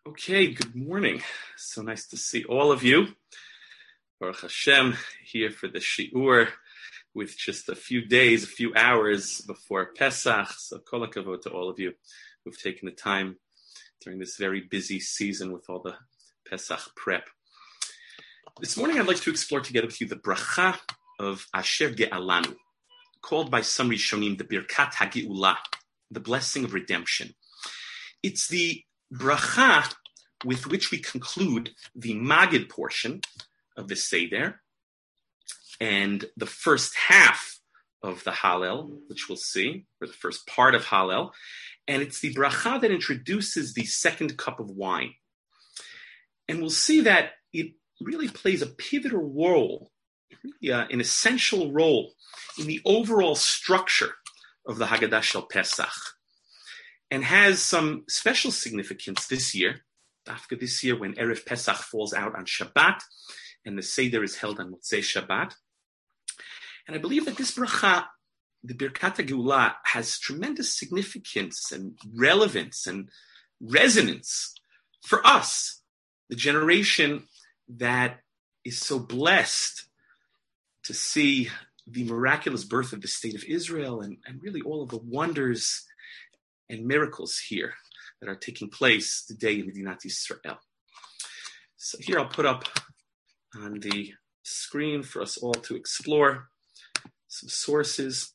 Okay, good morning. So nice to see all of you. Baruch Hashem, here for the Shi'ur with just a few days, a few hours before Pesach. So kol hakavod to all of you who've taken the time during this very busy season with all the Pesach prep. This morning I'd like to explore together with you the bracha of Asher Ge'alanu, called by some Rishonim the Birkat HaGeula, the blessing of redemption. It's the bracha with which we conclude the Magid portion of the Seder and the first half of the Hallel, which we'll see, or the first part of Hallel. And it's the bracha that introduces the second cup of wine. And we'll see that it really plays a pivotal role, an essential role in the overall structure of the Haggadah Shel Pesach, and has some special significance this year, after this year when Erev Pesach falls out on Shabbat, and the Seder is held on Motzei Shabbat. And I believe that this bracha, the Birkat HaGeula, has tremendous significance and relevance and resonance for us, the generation that is so blessed to see the miraculous birth of the state of Israel and really all of the wonders and miracles here that are taking place today in Medinat Yisrael. So here I'll put up on the screen for us all to explore some sources.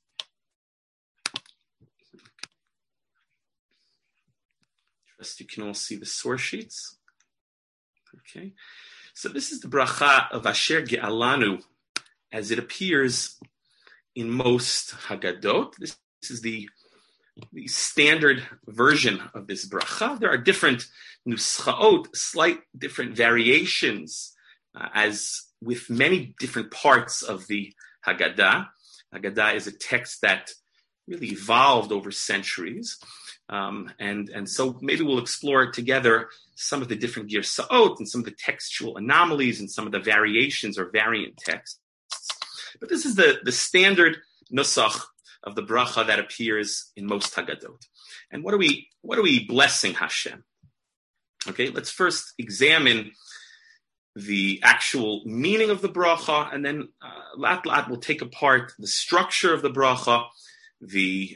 Trust you can all see the source sheets. Okay, so this is the bracha of Asher Ge'alanu as it appears in most Haggadot. This is the standard version of this bracha. There are different nuschaot, slight different variations, as with many different parts of the Haggadah. Haggadah is a text that really evolved over centuries. And so maybe we'll explore together some of the different girsaot and some of the textual anomalies and some of the variations or variant texts. But this is the standard nusach of the bracha that appears in most Haggadot. And what are we blessing Hashem? Okay, let's first examine the actual meaning of the bracha, and then lat we'll take apart the structure of the bracha, the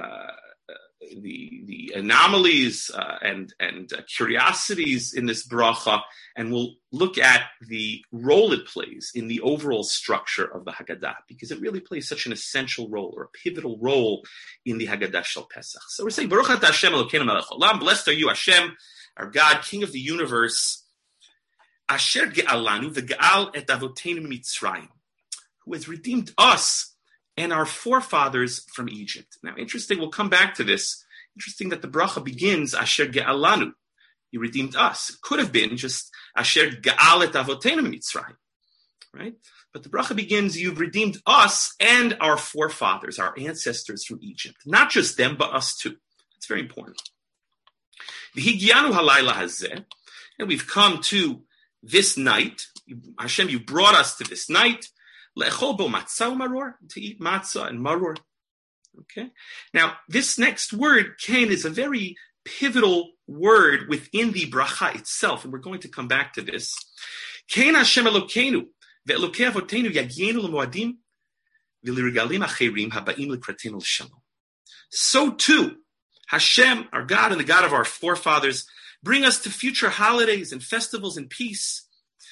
anomalies and curiosities in this bracha, and we'll look at the role it plays in the overall structure of the Haggadah, because it really plays such an essential role or a pivotal role in the Haggadah Shel Pesach. So we're saying, Baruch atah Hashem Elokeinu melech haolam, blessed are you, Hashem, our God, King of the universe, Asher Ge'alanu, v'ge'al et avoteinu Mitzrayim, who has redeemed us and our forefathers from Egypt. Now, interesting, we'll come back to this. Interesting that the bracha begins, Asher Ge'alanu, you redeemed us. It could have been just Asher Ge'al et avoteinu Mitzrayim, right? But the bracha begins, you've redeemed us and our forefathers, our ancestors from Egypt. Not just them, but us too. That's very important. V'higianu halayla hazeh, and we've come to this night. Hashem, you brought us to this night. Le'echol bo matzah u'maror, to eat matzah and maror. Okay. Now, this next word, kain, is a very pivotal word within the bracha itself, and we're going to come back to this. Kain Hashem Elokeinu, ve'elokei avotenu yagyenu l'moadim, v'lirigalim acherim haba'im l'kratenu l'shalom. So too, Hashem, our God and the God of our forefathers, bring us to future holidays and festivals in peace.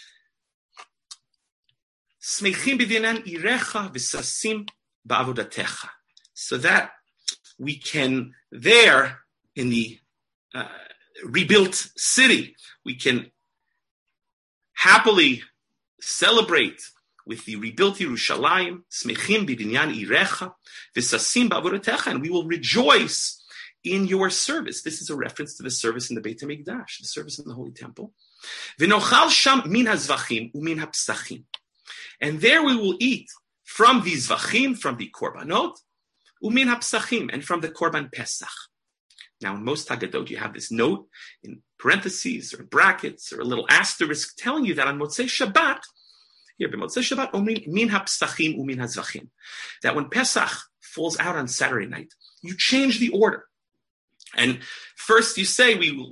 Smeichim b'dinan irecha v'sasim ba'avodatecha. So that we can, there in the rebuilt city, we can happily celebrate with the rebuilt Yerushalayim, smechim b'binyan irecha, v'sasim ba'avodatecha, and we will rejoice in your service. This is a reference to the service in the Beit HaMikdash, the service in the Holy Temple. V'nochal sham min hazvachim u'min hapsachim, and there we will eat from the zvachim, from the korbanot, u'min hapsachim, and from the korban pesach. Now, in most Haggadot, you have this note in parentheses or brackets or a little asterisk telling you that on Motzei Shabbat, here, b'Motzei Shabbat, min hapsachim u'min hazvachim, that when Pesach falls out on Saturday night, you change the order. And first you say we will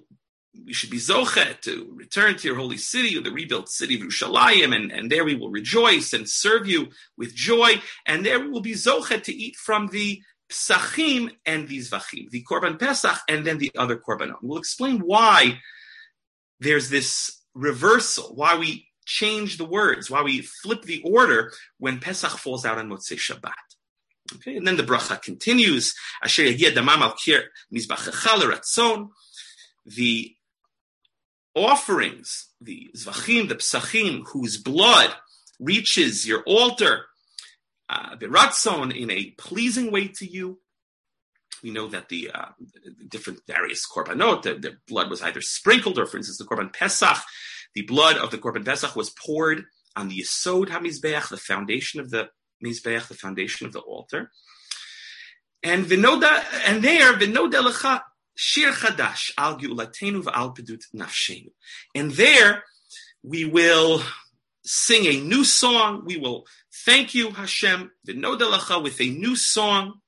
we should be zochet to return to your holy city, or the rebuilt city of Yerushalayim, and there we will rejoice and serve you with joy, and there we will be zochet to eat from the psachim and the zvachim, the korban pesach, and then the other korbanot. We'll explain why there's this reversal, why we change the words, why we flip the order when Pesach falls out on Motzei Shabbat. Okay, and then the bracha continues. Asher yagia damam al kir mizbachecha l'ratzon. The offerings, the zvachim, the psachim, whose blood reaches your altar, b'ratzon, in a pleasing way to you. We know that the different various korbanot, the blood was either sprinkled, or for instance, the korban Pesach, the blood of the korban Pesach was poured on the Yesod HaMizbeach, the foundation of the Mizbeach, the foundation of the altar. And v'noda lecha shir chadash al ge'ulatenu v'al pedut nafshenu. And there we will sing a new song. We will thank you, Hashem, v'noda lecha, with a new song,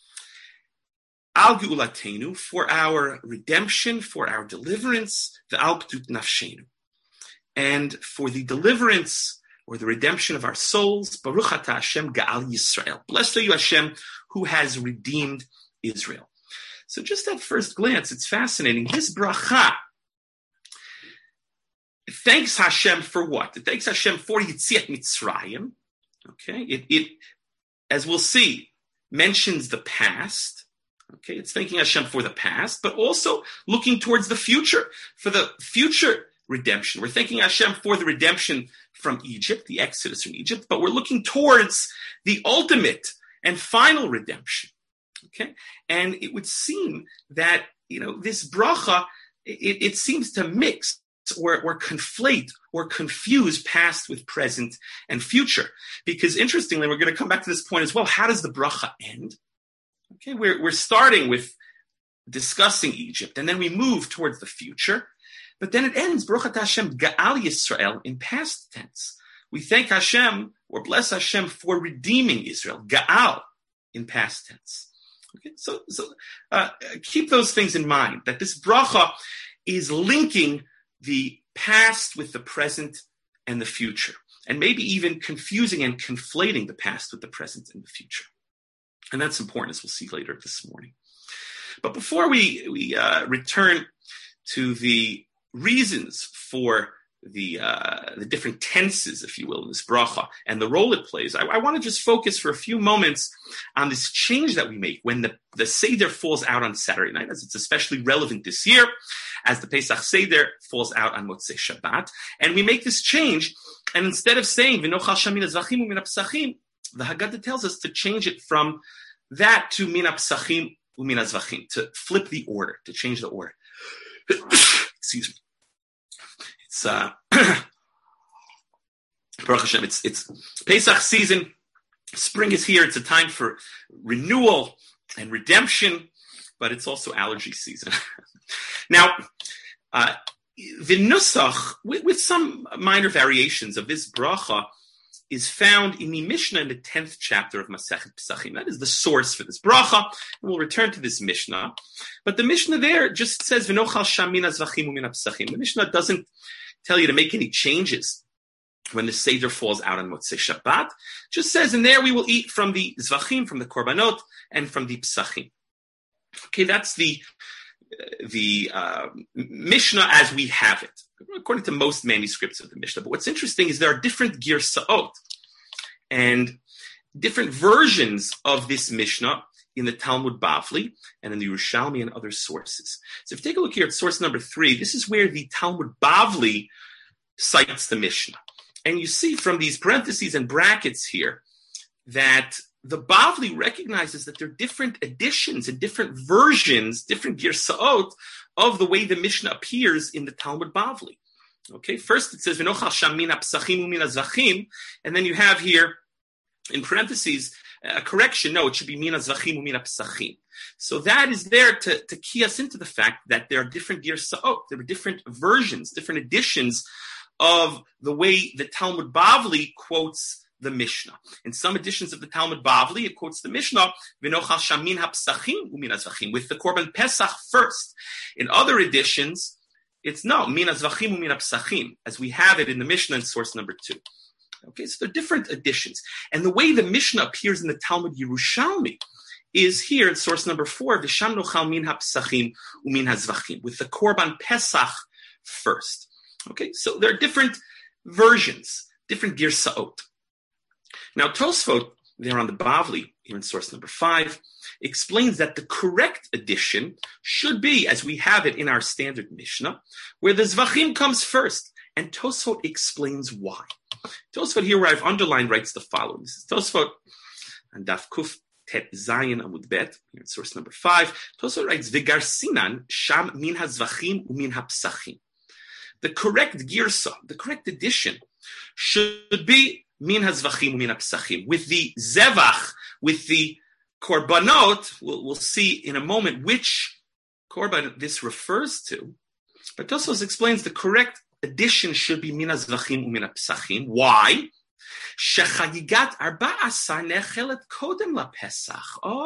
al ge'ulatenu, for our redemption, for our deliverance, v'al pedut nafshenu, and for the deliverance or the redemption of our souls. Baruch atah Hashem Ga'al Yisrael. Blessed are you, Hashem, who has redeemed Israel. So just at first glance, it's fascinating. This bracha thanks Hashem for what? It thanks Hashem for Yitziat Mitzrayim. Okay, it, as we'll see, mentions the past. Okay, it's thanking Hashem for the past, but also looking towards the future, for the future redemption. We're thanking Hashem for the redemption from Egypt, the exodus from Egypt, but we're looking towards the ultimate and final redemption. Okay, and it would seem that this bracha, it seems to mix or conflate or confuse past with present and future, because interestingly, we're going to come back to this point as well. How does the bracha end? Okay, we're starting with discussing Egypt, and then we move towards the future. But then it ends, Baruch atah Hashem Ga'al Yisrael, in past tense. We thank Hashem, or bless Hashem, for redeeming Israel. Ga'al, in past tense. Okay, so keep those things in mind, that this bracha is linking the past with the present and the future, and maybe even confusing and conflating the past with the present and the future. And that's important, as we'll see later this morning. But before we return to the reasons for the different tenses, if you will, in this bracha and the role it plays, I want to just focus for a few moments on this change that we make when the Seder falls out on Saturday night, as it's especially relevant this year, as the Pesach Seder falls out on Motzei Shabbat. And we make this change, and instead of saying, V'nochal Shamina Zvachim u'mina Psachim, the Haggadah tells us to change it from that to Mina Psachim u'mina Zvachim, to flip the order, to change the order. Excuse me. It's Baruch Hashem, it's Pesach season. Spring is here. It's a time for renewal and redemption, but it's also allergy season. Now, the nusach, with some minor variations of this bracha, is found in the Mishnah in the 10th chapter of Masechet Pesachim. That is the source for this bracha, and we'll return to this Mishnah. But the Mishnah there just says, V'nochal sham mina zvachim u'mina pesachim. The Mishnah doesn't tell you to make any changes when the Seder falls out on Motzei Shabbat. Just says, and there we will eat from the zvachim, from the korbanot, and from the pesachim. Okay, that's the Mishnah as we have it, according to most manuscripts of the Mishnah. But what's interesting is there are different girsaot and different versions of this Mishnah in the Talmud Bavli and in the Yerushalmi and other sources. So if you take a look here at source number 3, this is where the Talmud Bavli cites the Mishnah. And you see from these parentheses and brackets here that the Bavli recognizes that there are different editions and different versions, different girsaot of the way the Mishnah appears in the Talmud Bavli. Okay, first it says, V'nochal sham mina psachim u'mina zvachim, and then you have here, in parentheses, a correction. No, it should be mina zvachim u'mina psachim. So that is there to key us into the fact that there are different girsaot, there are different versions, different editions of the way the Talmud Bavli quotes the Mishnah. In some editions of the Talmud Bavli, it quotes the Mishnah, V'nochal sham min ha'psachim u'min ha'zvachim, with the Korban Pesach first. In other editions, It's no, mina zvachim u mina psachim, as we have it in the Mishnah in source number 2. Okay, so they're different editions. And the way the Mishnah appears in the Talmud Yerushalmi is here in source number 4, V'sham nochal min ha-psachim u min ha-zvachim, with the Korban Pesach first. Okay, so there are different versions, different girsaot. Now Tosfot, there on the Bavli, here in source number 5, explains that the correct edition should be, as we have it in our standard Mishnah, where the Zvachim comes first. And Tosfot explains why. Tosfot here, where I've underlined, writes the following. This is Tosfot and Daf Kuf Tet Zayin Amud Bet, here in source number 5. Tosfot writes, V'gar sinan sham min ha-zvachim u min ha-psachim. The correct girsa, the correct edition, should be min ha-zvachim u min ha-psachim. With the zevach, with the korbanot, we'll see in a moment which korban this refers to. But Tosfos explains the correct edition should be min ha-zvachim u min ha-psachim. Why? Shechagigat arba asar nechelet kodem la-pesach.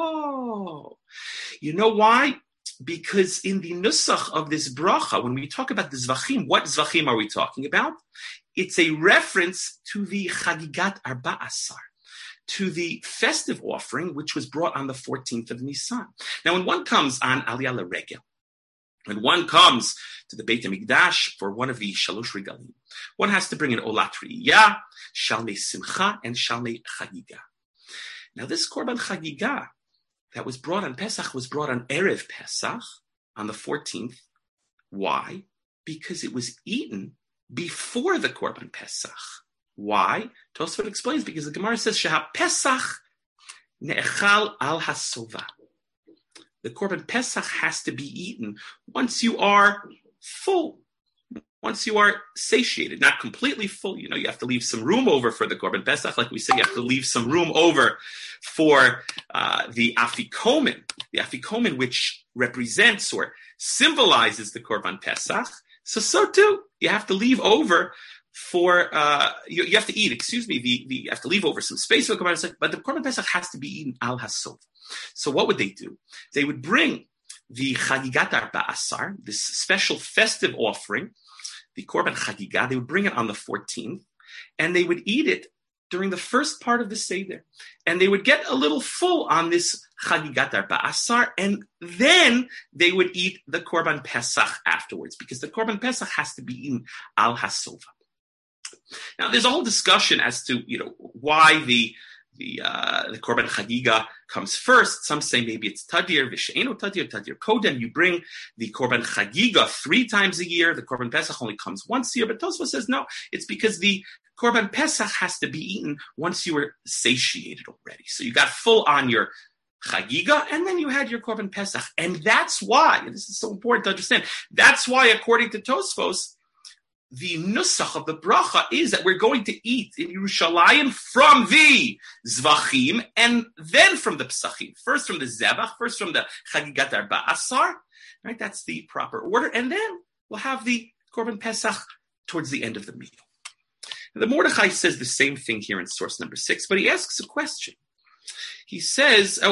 Oh, you know why? Because in the nusach of this bracha, when we talk about the zvachim, what zvachim are we talking about? It's a reference to the chagigat arba asar, to the festive offering, which was brought on the 14th of Nisan. Now, when one comes on Aliyah L'Regel, when one comes to the Beit HaMikdash for one of the Shalosh Regalim, one has to bring an Olat Riyah, Shalmei Simcha, and Shalmei Chagiga. Now, this Korban Chagiga that was brought on Pesach was brought on Erev Pesach on the 14th. Why? Because it was eaten before the Korban Pesach. Why? Tosfot explains, because the Gemara says, Sheha Pesach ne'echal al hasova. The Korban Pesach has to be eaten once you are full, once you are satiated, not completely full. You know, you have to leave some room over for the Korban Pesach. Like we say, you have to leave some room over for the Afikomen, which represents or symbolizes the Korban Pesach. So too, you have to leave over for, you have to eat, you have to leave over some space for the Korban Pesach, but the Korban Pesach has to be eaten al hasov. So what would they do? They would bring the Chagigat Arba Asar, this special festive offering, the Korban Chagiga. They would bring it on the 14th, and they would eat it during the first part of the Seder. And they would get a little full on this Chagigat Arba Asar, and then they would eat the Korban Pesach afterwards, because the Korban Pesach has to be eaten al hasova. Now, there's a whole discussion as to, why the Korban Chagiga comes first. Some say maybe it's Tadir, V'she'eno Tadir, Tadir Kodem. You bring the Korban Chagiga 3 times a year. The Korban Pesach only comes once a year. But Tosfos says no, it's because the Korban Pesach has to be eaten once you were satiated already. So you got full on your Chagiga, and then you had your Korban Pesach. And that's why, and this is so important to understand, that's why, according to Tosfos, the nusach of the bracha is that we're going to eat in Yerushalayim from the zvachim and then from the psachim. First from the zebach, first from the chagigat arba asar, right? That's the proper order. And then we'll have the korban pesach towards the end of the meal. The Mordechai says the same thing here in source number 6, but he asks a question. He says,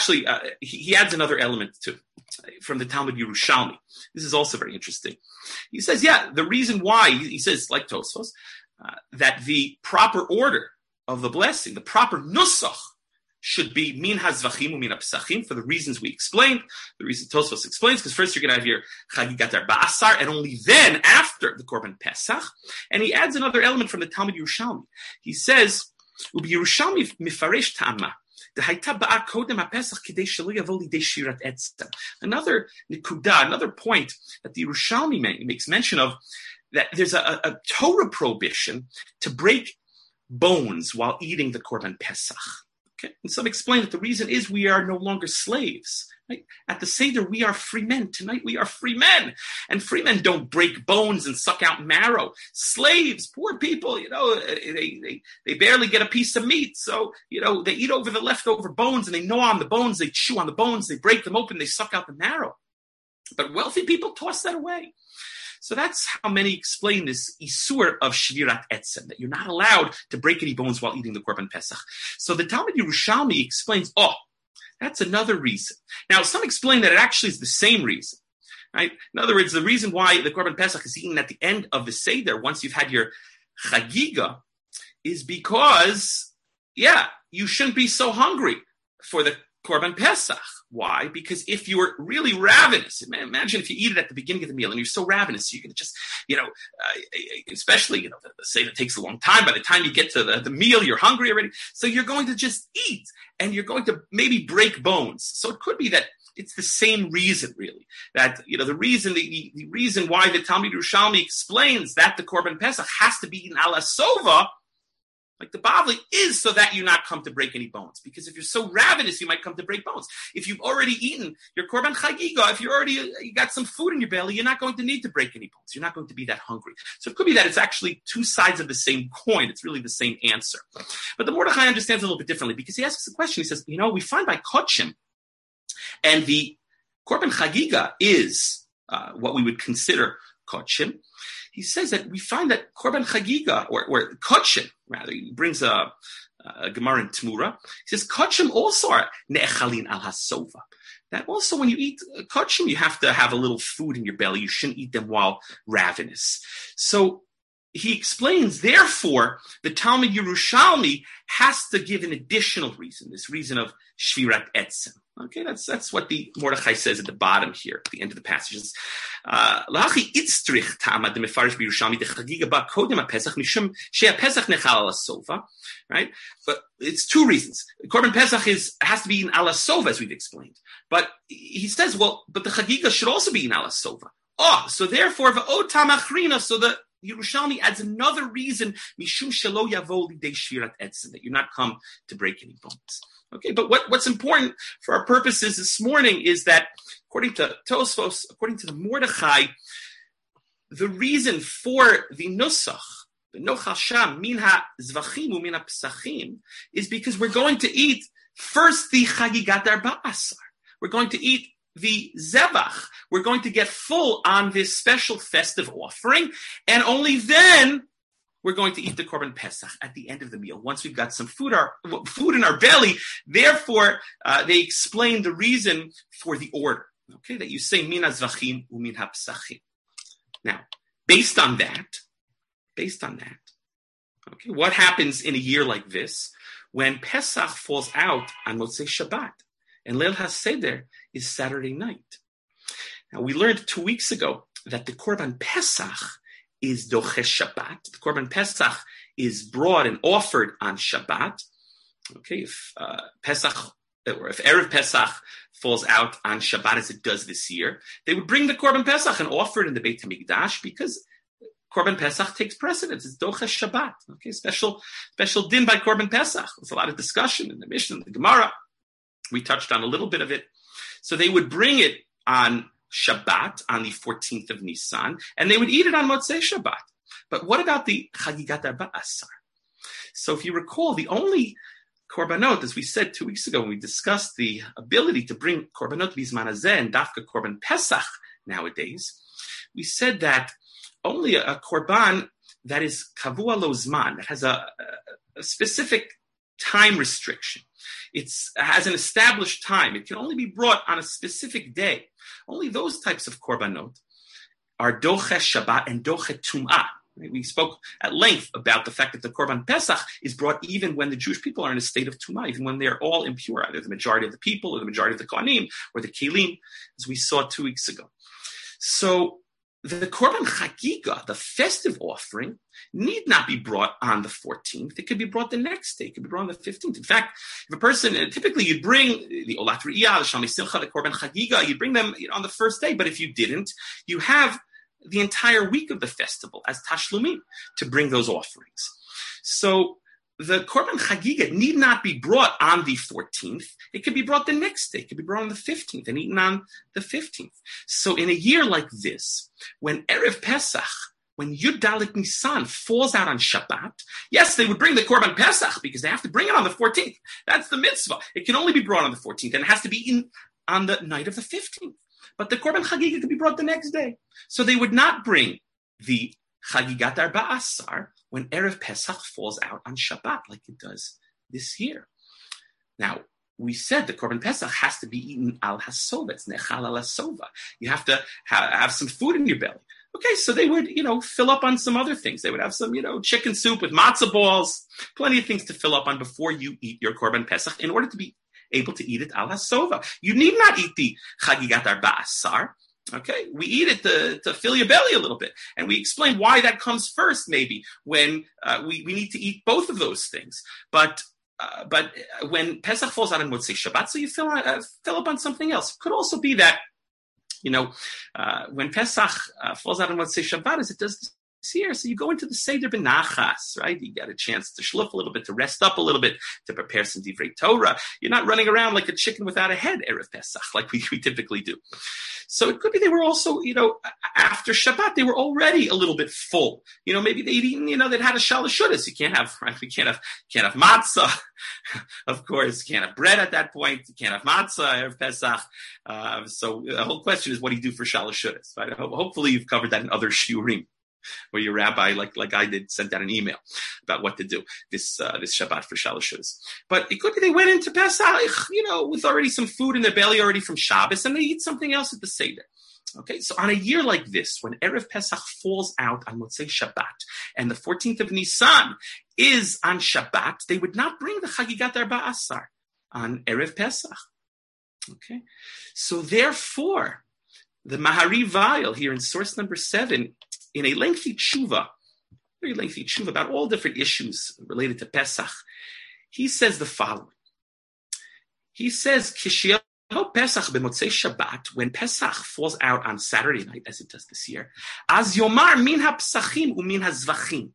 he adds another element too, from the Talmud Yerushalmi. This is also very interesting. He says, the reason why, he says, like Tosfos, that the proper order of the blessing, the proper nusach, should be min ha-zvachim u min ha-psachim, for the reasons we explained, the reason Tosfos explains, because first you're going to have your chagigat arba asar, and only then after the korban pesach. And he adds another element from the Talmud Yerushalmi. He says, ubi Yerushalmi mifaresh ta'ama, another nikuda, another point that the Yerushalmi makes mention of, that there's a Torah prohibition to break bones while eating the Korban Pesach. Okay? And some explain that the reason is we are no longer slaves. Right? At the Seder, we are free men. Tonight, we are free men. And free men don't break bones and suck out marrow. Slaves, poor people, they barely get a piece of meat. So, they eat over the leftover bones and they gnaw on the bones, they chew on the bones, they break them open, they suck out the marrow. But wealthy people toss that away. So that's how many explain this isur of shvirat etzem, that you're not allowed to break any bones while eating the Korban Pesach. So the Talmud Yerushalmi explains, that's another reason. Now, some explain that it actually is the same reason. right? In other words, the reason why the Korban Pesach is eaten at the end of the Seder, once you've had your Chagiga, is because, you shouldn't be so hungry for the Korban Pesach. Why? Because if you were really ravenous, imagine if you eat it at the beginning of the meal and you're so ravenous, you're going to just, especially, the Seder takes a long time. By the time you get to the meal, you're hungry already. So you're going to just eat and you're going to maybe break bones. So it could be that it's the same reason, really, that, the reason why the Talmud Yerushalmi explains that the Korban Pesach has to be in ala sova, like the Bavli, is so that you not come to break any bones. Because if you're so ravenous, you might come to break bones. If you've already eaten your Korban Chagiga, if you got some food in your belly, you're not going to need to break any bones. You're not going to be that hungry. So it could be that it's actually two sides of the same coin. It's really the same answer. But the Mordechai understands a little bit differently because he asks a question. He says, we find by Kodshim, and the Korban Chagiga is what we would consider Kodshim. He says that we find that Korban Chagiga, or Kodshim, rather, he brings a Gemara in Tmura. He says Kodshim also are ne'echalin al hasova. That also when you eat Kodshim, you have to have a little food in your belly. You shouldn't eat them while ravenous. So he explains, therefore, the Talmud Yerushalmi has to give an additional reason, this reason of Shvirat Etzem. Okay, that's what the Mordechai says at the bottom here, at the end of the passage. Lachi itztrich ta'amad mefarish b'Yerushalmi dechagiga ba kodem haPesach mishum she'aPesach nechal ala sova, right? But it's two reasons. Korban Pesach has to be in ala sova, as we've explained. But he says, but the chagiga should also be in ala sova. So therefore, v'od tamachrina, so the Yerushalmi adds another reason, mishum shelo yavo lidei shvirat etzem, that you're not come to break any bones. Okay, but what's important for our purposes this morning is that, according to Tosfos, according to the Mordechai, the reason for the nusach, the nochal sham, min ha-zvachim u min ha-pesachim, is because we're going to eat first the chagigat arba asar. We're going to eat the zevach. We're going to get full on this special festive offering, and only then we're going to eat the Korban Pesach at the end of the meal, once we've got some food in our belly. Therefore, they explain the reason for the order, okay, that you say min ha-zvachim u min ha-pesachim. Now, based on that, okay, what happens in a year like this when Pesach falls out on Motzei Shabbat and Leil HaSeder is Saturday night? Now, we learned 2 weeks ago that the Korban Pesach is Doche Shabbat. The Korban Pesach is brought and offered on Shabbat. Okay, if Erev Pesach falls out on Shabbat as it does this year, they would bring the Korban Pesach and offer it in the Beit HaMikdash because Korban Pesach takes precedence. It's Doche Shabbat. Okay, special din by Korban Pesach. There's a lot of discussion in the Mishnah, the Gemara. We touched on a little bit of it. So they would bring it on Shabbat, on the 14th of Nisan, and they would eat it on Motzei Shabbat. But what about the Chagigat Arba Asar? So if you recall, the only Korbanot, as we said 2 weeks ago when we discussed the ability to bring Korbanot Bizman Hazeh and Dafka Korban Pesach nowadays, we said that only a Korban that is Kavua Lo Zman, that has a specific time restriction. It has an established time. It can only be brought on a specific day. Only those types of korbanot are doche Shabbat and doche Tum'ah. We spoke at length about the fact that the Korban Pesach is brought even when the Jewish people are in a state of Tum'ah, even when they're all impure, either the majority of the people or the majority of the Kohanim or the Kelim, as we saw 2 weeks ago. So the Korban Chagiga, the festive offering, need not be brought on the 14th. It could be brought the next day. It could be brought on the 15th. In fact, if a person, typically you'd bring the Olat Riyah, the Shalmei Simcha, the Korban Chagiga, you'd bring them on the first day. But if you didn't, you have the entire week of the festival as Tashlumim to bring those offerings. So the Korban Chagiga need not be brought on the 14th. It could be brought the next day. It could be brought on the 15th and eaten on the 15th. So in a year like this, when Erev Pesach, when Yud Dalet Nisan falls out on Shabbat, yes, they would bring the Korban Pesach because they have to bring it on the 14th. That's the mitzvah. It can only be brought on the 14th, and it has to be eaten on the night of the 15th. But the Korban Chagiga could be brought the next day. So they would not bring the Chagigat Arba Asar when Erev Pesach falls out on Shabbat like it does this year. Now, we said the Korban Pesach has to be eaten al hasova. It's nechal al hasova. You have to have some food in your belly. Okay, so they would, fill up on some other things. They would have some, chicken soup with matzah balls, plenty of things to fill up on before you eat your Korban Pesach in order to be able to eat it al hasova. You need not eat the chagigat arba asar. Okay, we eat it to fill your belly a little bit. And we explain why that comes first, maybe, when we need to eat both of those things. But when Pesach falls out on Motzei Shabbat, so you fill up on something else. It could also be that, when Pesach falls out on Motzei Shabbat, as it does this year, so you go into the Seder B'Nachas, right? You get a chance to shluff a little bit, to rest up a little bit, to prepare some Divrei Torah. You're not running around like a chicken without a head, Erev Pesach, like we typically do. So it could be they were also, after Shabbat, they were already a little bit full. Maybe they'd eaten, they'd had a shalashudas. You can't have matzah, of course. You can't have bread at that point. You can't have matzah, Erev Pesach. So the whole question is, what do you do for shalashudas? Right? Hopefully you've covered that in other shiurim, where your rabbi, like I did, sent out an email about what to do this Shabbat for shalashudas. But it could be they went into Pesach, with already some food in their belly already from Shabbos, and they eat something else at the Seder. Okay, so on a year like this, when Erev Pesach falls out on Motzei Shabbat, and the 14th of Nisan is on Shabbat, they would not bring the Chagigat Arba Asar on Erev Pesach. Okay, so therefore, the Mahari Vayil here in source number 7, in a lengthy tshuva, very lengthy tshuva about all different issues related to Pesach, he says the following. He says, Pesach b'motzei Shabbat, when Pesach falls out on Saturday night, as it does this year, az yomar min ha'psachim u'min ha'zvachim.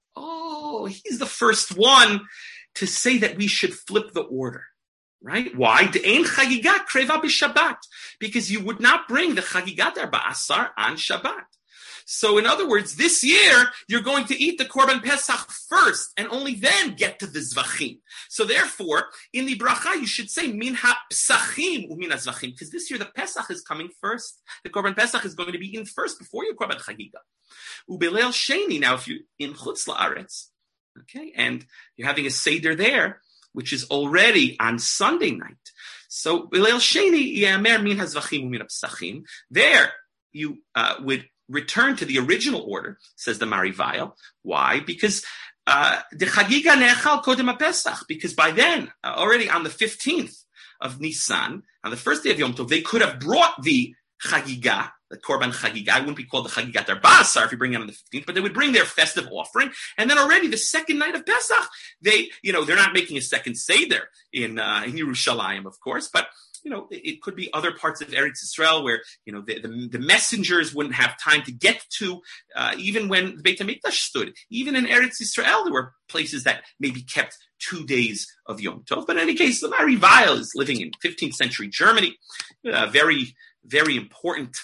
Oh, he's the first one to say that we should flip the order. Right? Why? De'ein chagigat kreva b'Shabbat. Because you would not bring the chagigat arba asar on Shabbat. So in other words, this year, you're going to eat the Korban Pesach first and only then get to the Zvachim. So therefore, in the bracha, you should say min ha-psachim u'min ha-zvachim, because this year the Pesach is coming first. The Korban Pesach is going to be eaten first before your Korban Chagiga. Ubeleil Sheni, now if you're in Chutz La'aretz, okay, and you're having a Seder there, which is already on Sunday night. So Beleil Sheni, Yamer min ha-zvachim u'min ha-psachim, there you would return to the original order, says the Marivayil. Why? Because the Chagiga ne'echal kodem HaPesach, because by then, already on the 15th of Nisan, on the first day of Yom Tov, they could have brought the Chagiga, the Korban Chagiga. It wouldn't be called the Chagigat Arba Asar if you bring it on the 15th, but they would bring their festive offering. And then already the second night of Pesach, they're not making a second Seder in Yerushalayim, of course, but it could be other parts of Eretz Yisrael where, the messengers wouldn't have time to get to, even when the Beit HaMikdash stood. Even in Eretz Yisrael, there were places that maybe kept 2 days of Yom Tov. But in any case, the Marivayil is living in 15th century Germany, very, very important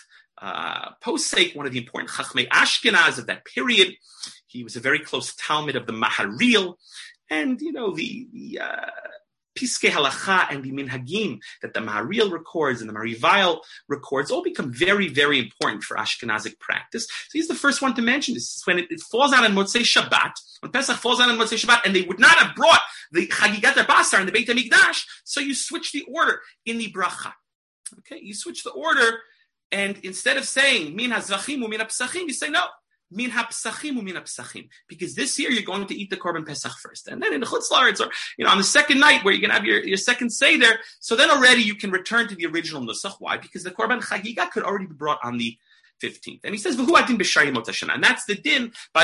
posek, one of the important Chachmei Ashkenaz of that period. He was a very close Talmud of the Maharil, and, the Piskei Halacha and the Minhagim that the Maharil records and the Marivayil records all become very, very important for Ashkenazic practice. So he's the first one to mention this. When it falls out on Motzei Shabbat, when Pesach falls out on Motzei Shabbat, and they would not have brought the Chagigat Arba Asar in the Beit HaMikdash, so you switch the order in the bracha. Okay, you switch the order, and instead of saying Min HaZvachim u'Min HaPsachim, you say no. Min ha'psachim u'min ha'psachim, because this year you're going to eat the Korban Pesach first, and then in the Chutz La'aretz, or on the second night where you're going to have your second Seder, so then already you can return to the original Nusach. Why? Because the Korban Chagiga could already be brought on the 15th, and he says v'hu adin b'shari yemot hashana, and that's the din by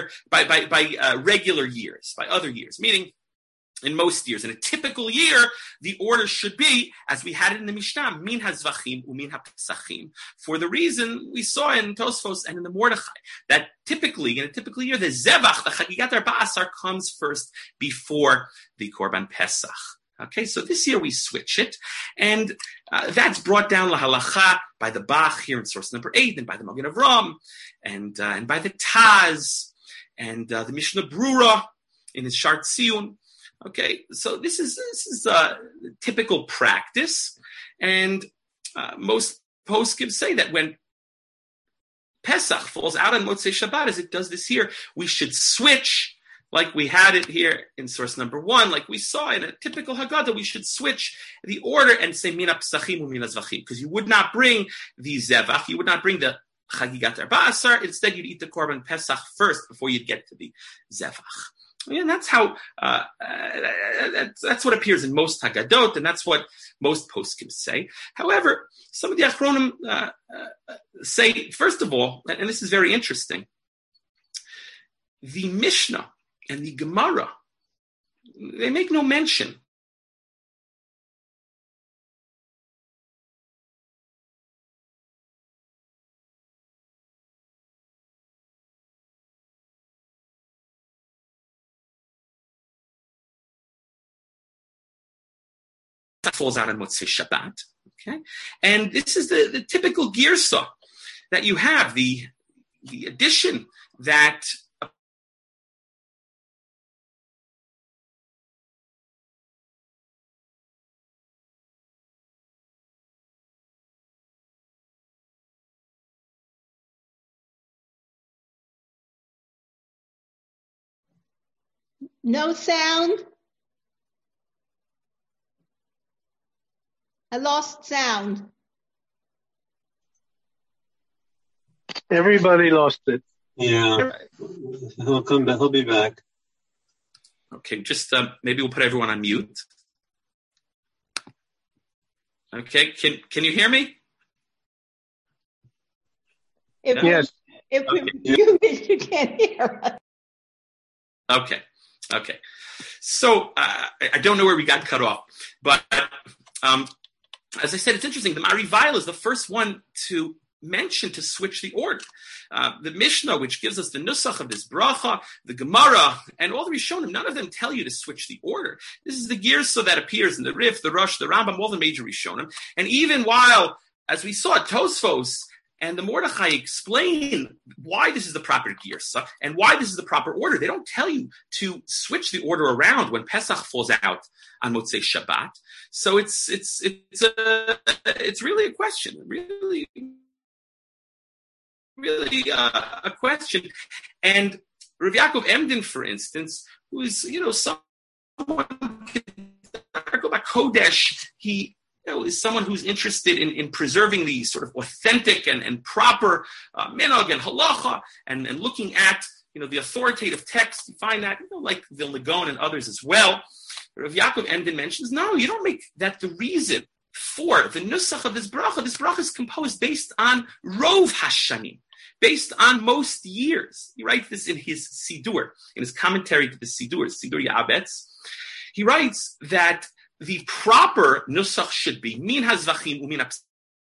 regular years, by other years, meaning in most years. In a typical year, the order should be, as we had it in the Mishnah, min hazvachim umin hapesachim, for the reason we saw in Tosfos and in the Mordechai, that typically, in a typical year, the zevach, the chagigat arba asar, comes first before the Korban Pesach. Okay, so this year we switch it, and that's brought down lahalacha by the Bach here in source number 8, and by the Magen Avram, and by the Taz, and the Mishnah Brura in his Shar Tziyun. Okay, so this is typical practice, and most poskim say that when Pesach falls out on Motzei Shabbat, as it does this year, we should switch like we had it here in source number 1, like we saw in a typical Haggadah, we should switch the order and say mina psachim umina zvachim, because you would not bring the zevach, you would not bring the chagigat arba asar. Instead, you'd eat the korban pesach first before you'd get to the zevach. And that's how that's what appears in most Haggadot, and that's what most poskim say. However, some of the Achronim say, first of all, and this is very interesting, the Mishnah and the Gemara, they make no mention that falls out on Motzei Shabbat. Okay, and this is the typical girsa that you have, the addition that No sound. I lost sound. Everybody lost it. Yeah. He'll come back. He'll be back. Okay, just maybe we'll put everyone on mute. Okay, can you hear me? Yes. If you can't hear us. Okay. So I don't know where we got cut off, but as I said, it's interesting. The Marivail is the first one to mention to switch the order. The Mishnah, which gives us the nusach of this bracha, the Gemara, and all the Rishonim, none of them tell you to switch the order. This is the girsa that appears in the Rif, the Rosh, the Rambam, all the major Rishonim. And even while, as we saw, Tosfos and the Mordechai explain why this is the proper girsa and why this is the proper order, they don't tell you to switch the order around when Pesach falls out on Motzei Shabbat. So it's really a question, really a question. And Rav Yaakov Emden, for instance, who is, someone, Kodesh, he is someone who's interested in preserving the sort of authentic and proper minhag and halacha, and looking at, the authoritative text. You find that, like Vilna Gaon and others as well. Rav Yaakov Emden mentions, no, you don't make that the reason for the nusach of this bracha. This bracha is composed based on Rov Hashanim, based on most years. He writes this in his Sidur, in his commentary to the Sidur Ya'abetz. He writes that the proper nusach should be min hazvachim umin apsachim,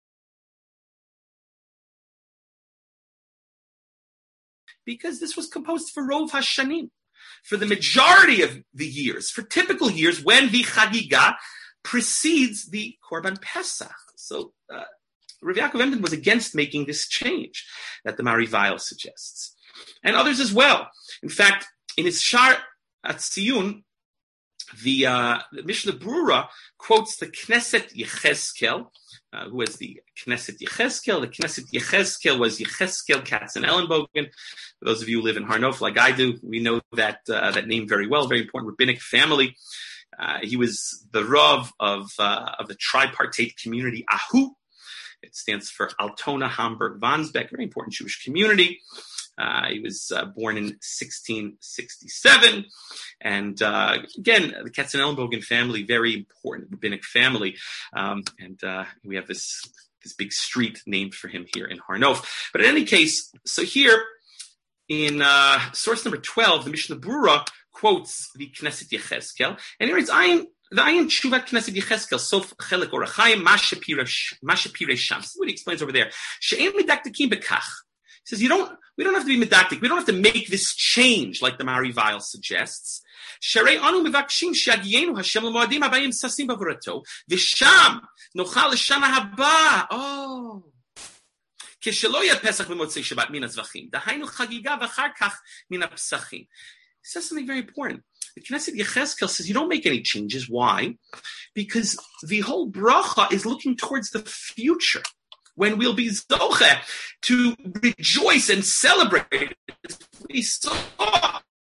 because this was composed for Rov Hashanim, for the majority of the years, for typical years when the Chagiga precedes the Korban Pesach. So Rav Yaakov Emden was against making this change that the Marivail suggests, and others as well. In fact, in his Shar Atziyun, the Mishnah Brura quotes the Knesset Yechezkel, who was the Knesset Yechezkel. The Knesset Yechezkel was Yechezkel Katzenellenbogen. For those of you who live in Har Nof like I do, we know that name very well. Very important rabbinic family. He was the Rav of the tripartite community Ahu. It stands for Altona, Hamburg, Wandsbek. Very important Jewish community. He was born in 1667. And again, the Katzenellenbogen family, very important rabbinic family. And we have this big street named for him here in Har Nof. But in any case, so here in source number 12, the Mishnah Brura quotes the Knesset Yechezkel. And he writes, the Ayin Tshuvat Knesset Yechezkel, Sof Chelik Orachayim, Mashe Pirei Sham. This is what he explains over there. She'en midaktakim bekach. He says, we don't have to be medactic. We don't have to make this change like the Marivail suggests. Sharei anu mevakshim she'agienu Hashem l'moadim habayim sasim b'avorato v'sham nochal l'shana haba. Oh. Keshelo yad Pesach v'motzei Shabbat min hazvachim. Dahainu chagiga v'achar kach min hapsachim. He says something very important. The Knesset Yechezkel says you don't make any changes. Why? Because the whole bracha is looking towards the future, when we'll be zoche to rejoice and celebrate. We saw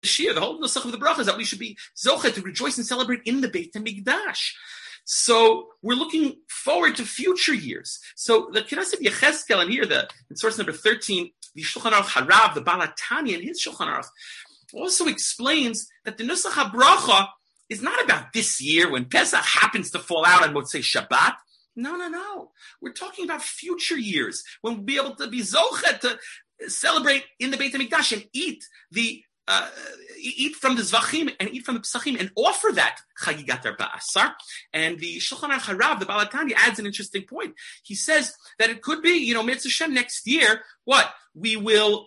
Shia, the whole nusach of the bracha is that we should be zocheh to rejoice and celebrate in the Beit HaMikdash. So we're looking forward to future years. So the Knesset Yechezkel, and here in source number 13, the Shulchan Aruch Harav, the Baal HaTanya, in his Shulchan Aruch, also explains that the nusach habracha is not about this year when Pesach happens to fall out on Motzei Shabbat. No. We're talking about future years when we'll be able to be zocheh to celebrate in the Beit HaMikdash and eat from the zvachim and eat from the psachim and offer that chagigat arba asar. And the Shulchan Aruch Harav, the Baal HaTanya, adds an interesting point. He says that it could be, Mitzvah Shem next year, what we will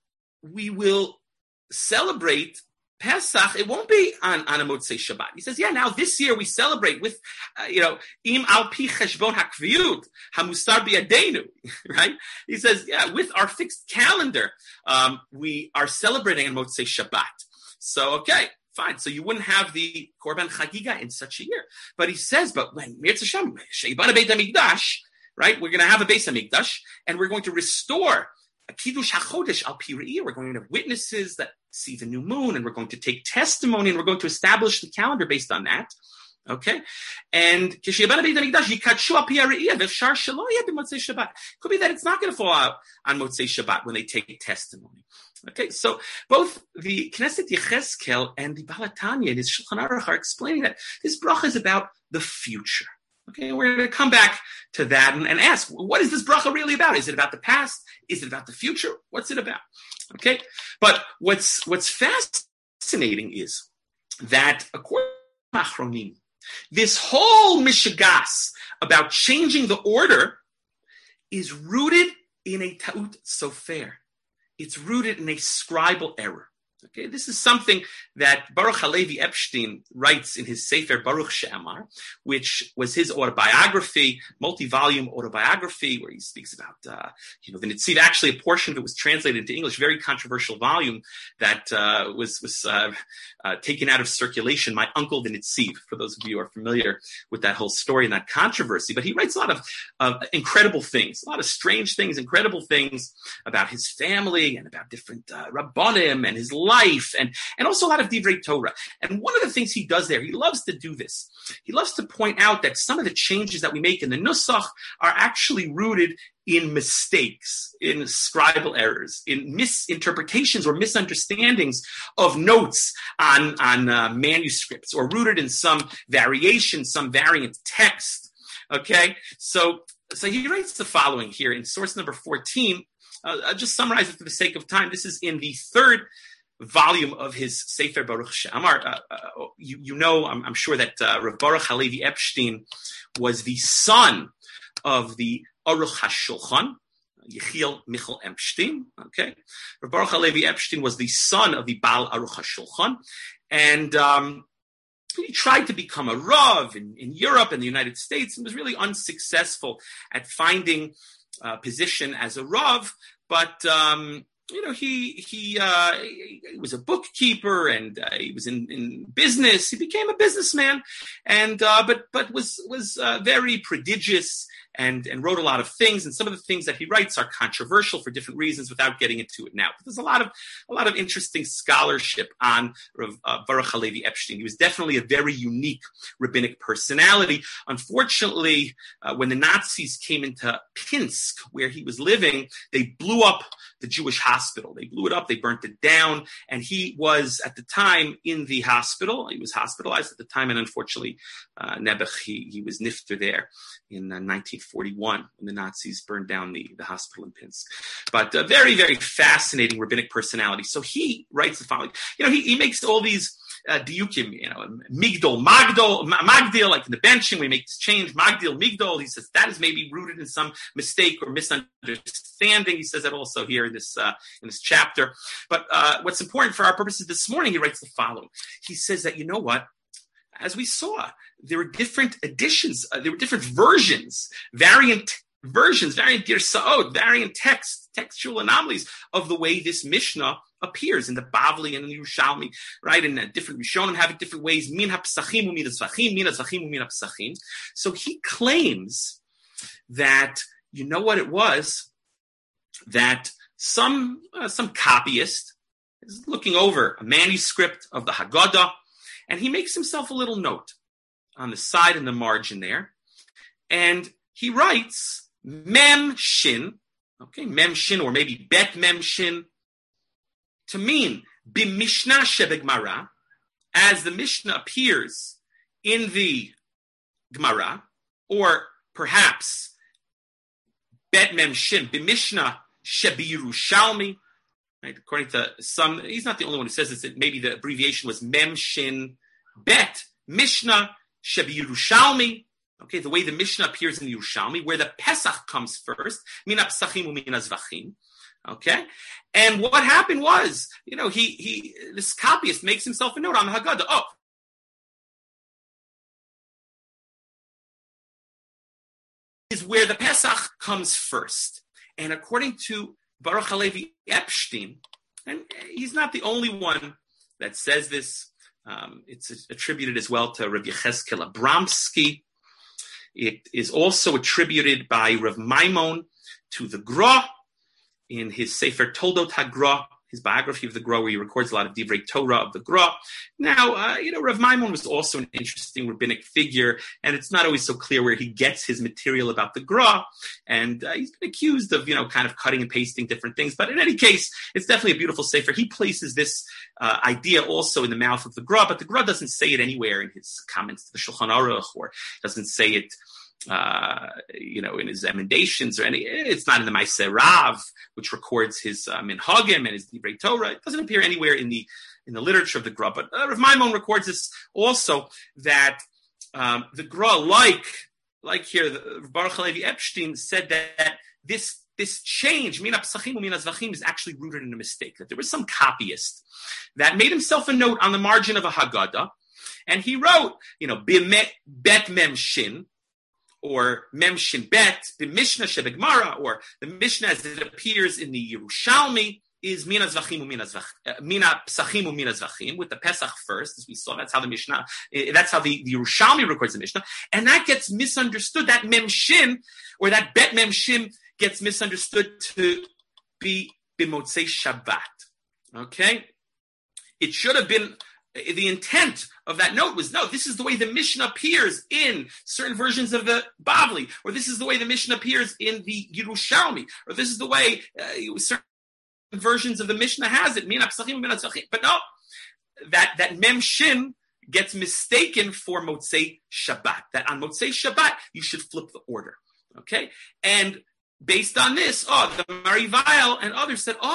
celebrate Pesach. It won't be on a Motzei Shabbat. He says, now this year we celebrate with, im al pi cheshbon hakviyut hamusar biyadeinu, right? He says, with our fixed calendar, we are celebrating on Motzei Shabbat. So, okay, fine. So you wouldn't have the Korban Chagiga in such a year. But he says, but when Mirza Shem, Sheibana Beit HaMikdash, right? We're going to have a Beit HaMikdash, and we're going to restore a Kiddush HaChodesh al Pi Re'iyah. We're going to have witnesses that see the new moon, and we're going to take testimony, and we're going to establish the calendar based on that. Okay? And could be that it's not going to fall out on Motzei Shabbat when they take testimony. Okay, so both the Knesset Yechezkel and the Baal HaTanya in his Shulchan Aruch are explaining that this bracha is about the future. Okay, we're going to come back to that and ask, what is this bracha really about? Is it about the past? Is it about the future? What's it about? Okay, but what's fascinating is that according to Achronim, this whole mishagas about changing the order is rooted in a ta'ut sofer. It's rooted in a scribal error. Okay, this is something that Baruch Halevi Epstein writes in his Sefer Baruch She'amar, which was his autobiography, multi-volume autobiography, where he speaks about, the Netziv. Actually, a portion of it was translated into English, very controversial volume that was taken out of circulation. My uncle, the Netziv, for those of you who are familiar with that whole story and that controversy. But he writes a lot of incredible things, a lot of strange things, incredible things about his family and about different Rabbanim and his life, and also a lot of Divrei Torah. And one of the things he does there, he loves to do this. He loves to point out that some of the changes that we make in the Nusach are actually rooted in mistakes, in scribal errors, in misinterpretations or misunderstandings of notes on manuscripts, or rooted in some variation, some variant text. Okay, so he writes the following here in source number 14. I'll just summarize it for the sake of time. This is in the third volume of his Sefer Baruch She'amar. I'm sure that Rav Baruch Halevi Epstein was the son of the Aruch HaShulchan, Yechiel Michal Epstein. Okay, Rav Baruch Halevi Epstein was the son of the Baal Aruch HaShulchan, and he tried to become a Rav in Europe and the United States, and was really unsuccessful at finding a position as a Rav. But he was a bookkeeper, and he was in business. He became a businessman, and but was very prodigious and wrote a lot of things. And some of the things that he writes are controversial for different reasons, without getting into it now. But there's a lot of interesting scholarship on Baruch Halevi Epstein. He was definitely a very unique rabbinic personality. Unfortunately, when the Nazis came into Pinsk, where he was living, they blew up the Jewish hospital. They blew it up. They burnt it down. And he was, at the time, in the hospital. He was hospitalized at the time. And unfortunately, Nebuch, he was nifter there in 1941 when the Nazis burned down the hospital in Pinsk. But a very, very fascinating rabbinic personality. So he writes the following. He makes all these diukim, migdol, magdil, like in the benching, we make this change, magdil, migdol. He says that is maybe rooted in some mistake or misunderstanding. He says that also here in this chapter. But what's important for our purposes this morning, he writes the following. He says that, as we saw, there were different editions, there were different versions, variant girsaot, variant textual anomalies of the way this Mishnah appears in the Bavli and in the Yerushalmi, right? And different Rishonim have it different ways. Min ha-psachim u'min ha-tzvachim, min ha-tzvachim u'min ha-psachim. So he claims that, what it was, that some copyist is looking over a manuscript of the Haggadah, and he makes himself a little note on the side and the margin there, and he writes Mem Shin, okay, Mem Shin, or maybe Bet Mem Shin, to mean B'Mishnah Shebegmara, as the Mishnah appears in the Gemara, or perhaps Bet Mem Shin B'Mishnah Shebiyerushalmi. Right? According to some, he's not the only one who says this. Maybe the abbreviation was Mem Shin Bet Mishnah Shebiyerushalmi. Okay, the way the Mishnah appears in the Yerushalmi, where the Pesach comes first, Mina Psachim u'Mina Zvachim. Okay, and what happened was, this copyist makes himself a note on the Haggadah. Oh, is where the Pesach comes first, and according to Baruch Halevi Epstein, and he's not the only one that says this. It's attributed as well to Rav Yechezkel Abramsky. It is also attributed by Rav Maimon to the Gra in his Sefer Toldot HaGra, his biography of the Gra, where he records a lot of Divrei Torah of the Gra. Now, Rav Maimon was also an interesting rabbinic figure, and it's not always so clear where he gets his material about the Gra, and he's been accused of, kind of cutting and pasting different things. But in any case, it's definitely a beautiful Sefer. He places this idea also in the mouth of the Gra, but the Gra doesn't say it anywhere in his comments to the Shulchan Aruch, or doesn't say it in his emendations or any. It's not in the Maaseh Rav, which records his Minhagim and his Divrei Torah. It doesn't appear anywhere in the literature of the Gra. But Rav Maimon records this also, that the Gra, like here, Baruch Halevi Epstein said that this change, Mina Psachim u'Mina Zvachim, is actually rooted in a mistake. That there was some copyist that made himself a note on the margin of a Haggadah, and he wrote, Bet Mem Shin, or Mem Shin Bet, the Mishnah Shebegmara, or the Mishnah as it appears in the Yerushalmi, is Mina Psachim u'Mina Zvachim, with the Pesach first, as we saw. That's how the Mishnah, that's how the Yerushalmi records the Mishnah, and that gets misunderstood. That Mem Shin, or that Bet Mem Shin, gets misunderstood to be B'Motzei Shabbat. Okay, it should have been. The intent of that note was, no, this is the way the Mishnah appears in certain versions of the Bavli, or this is the way the Mishnah appears in the Yerushalmi, or this is the way certain versions of the Mishnah has it. But no, that Mem Shin gets mistaken for Motzei Shabbat. That on Motzei Shabbat, you should flip the order. Okay? And based on this, the Marivail and others said,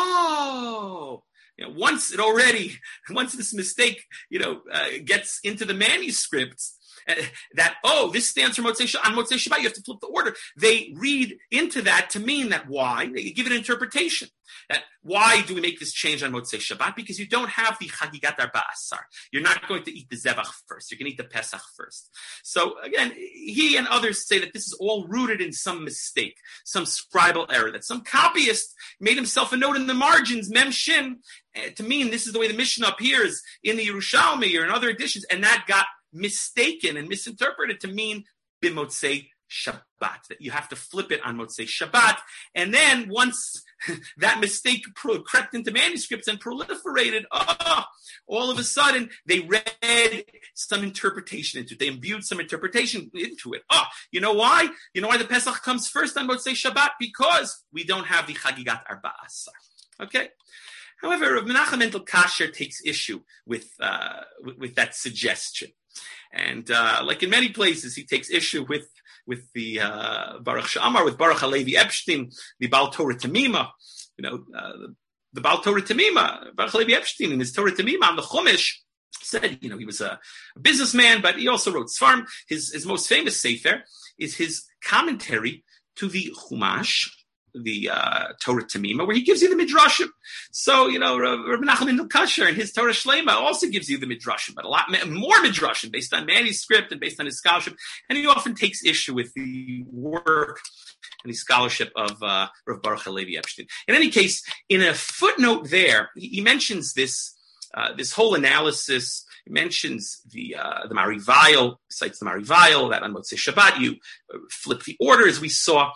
once this mistake, gets into the manuscripts, this stands for Motzei Shabbat. On Motzei Shabbat, you have to flip the order. They read into that to mean that why? They give it an interpretation. That why do we make this change on Motzei Shabbat? Because you don't have the Chagigat Arba Asar. You're not going to eat the Zevach first. You're going to eat the Pesach first. So again, he and others say that this is all rooted in some mistake, some scribal error, that some copyist made himself a note in the margins, Mem Shin, to mean this is the way the Mishnah appears in the Yerushalmi or in other editions, and that got mistaken and misinterpreted to mean B'Motzei Shabbat, that you have to flip it on Motzei Shabbat. And then once that mistake crept into manuscripts and proliferated, all of a sudden they read some interpretation into it. They imbued some interpretation into it. You know why? You know why the Pesach comes first on Motzei Shabbat? Because we don't have the Chagigat Arba Asar. Okay? However, Rav Menachem Mendel Kasher takes issue with that suggestion. And like in many places, he takes issue with the Baruch Sha'amar, with Baruch Halevi Epstein, the Baal Torah Tamima. The Baal Torah Tamima, Baruch Halevi Epstein, in his Torah Tamima on the Chumash, said, he was a businessman, but he also wrote Sfarim. His most famous sefer is his commentary to the Chumash, the Torah Tamima, where he gives you the Midrashim. So, Rabbi Menachem Mendel Kasher and his Torah Shlema also gives you the Midrashim, but a lot more Midrashim based on manuscript and based on his scholarship. And he often takes issue with the work and the scholarship of Rav Baruch Halevi Epstein. In any case, in a footnote there, he mentions this whole analysis. He mentions the Marivail, cites the Marivail, that on Motzei Shabbat you flip the order, as we saw.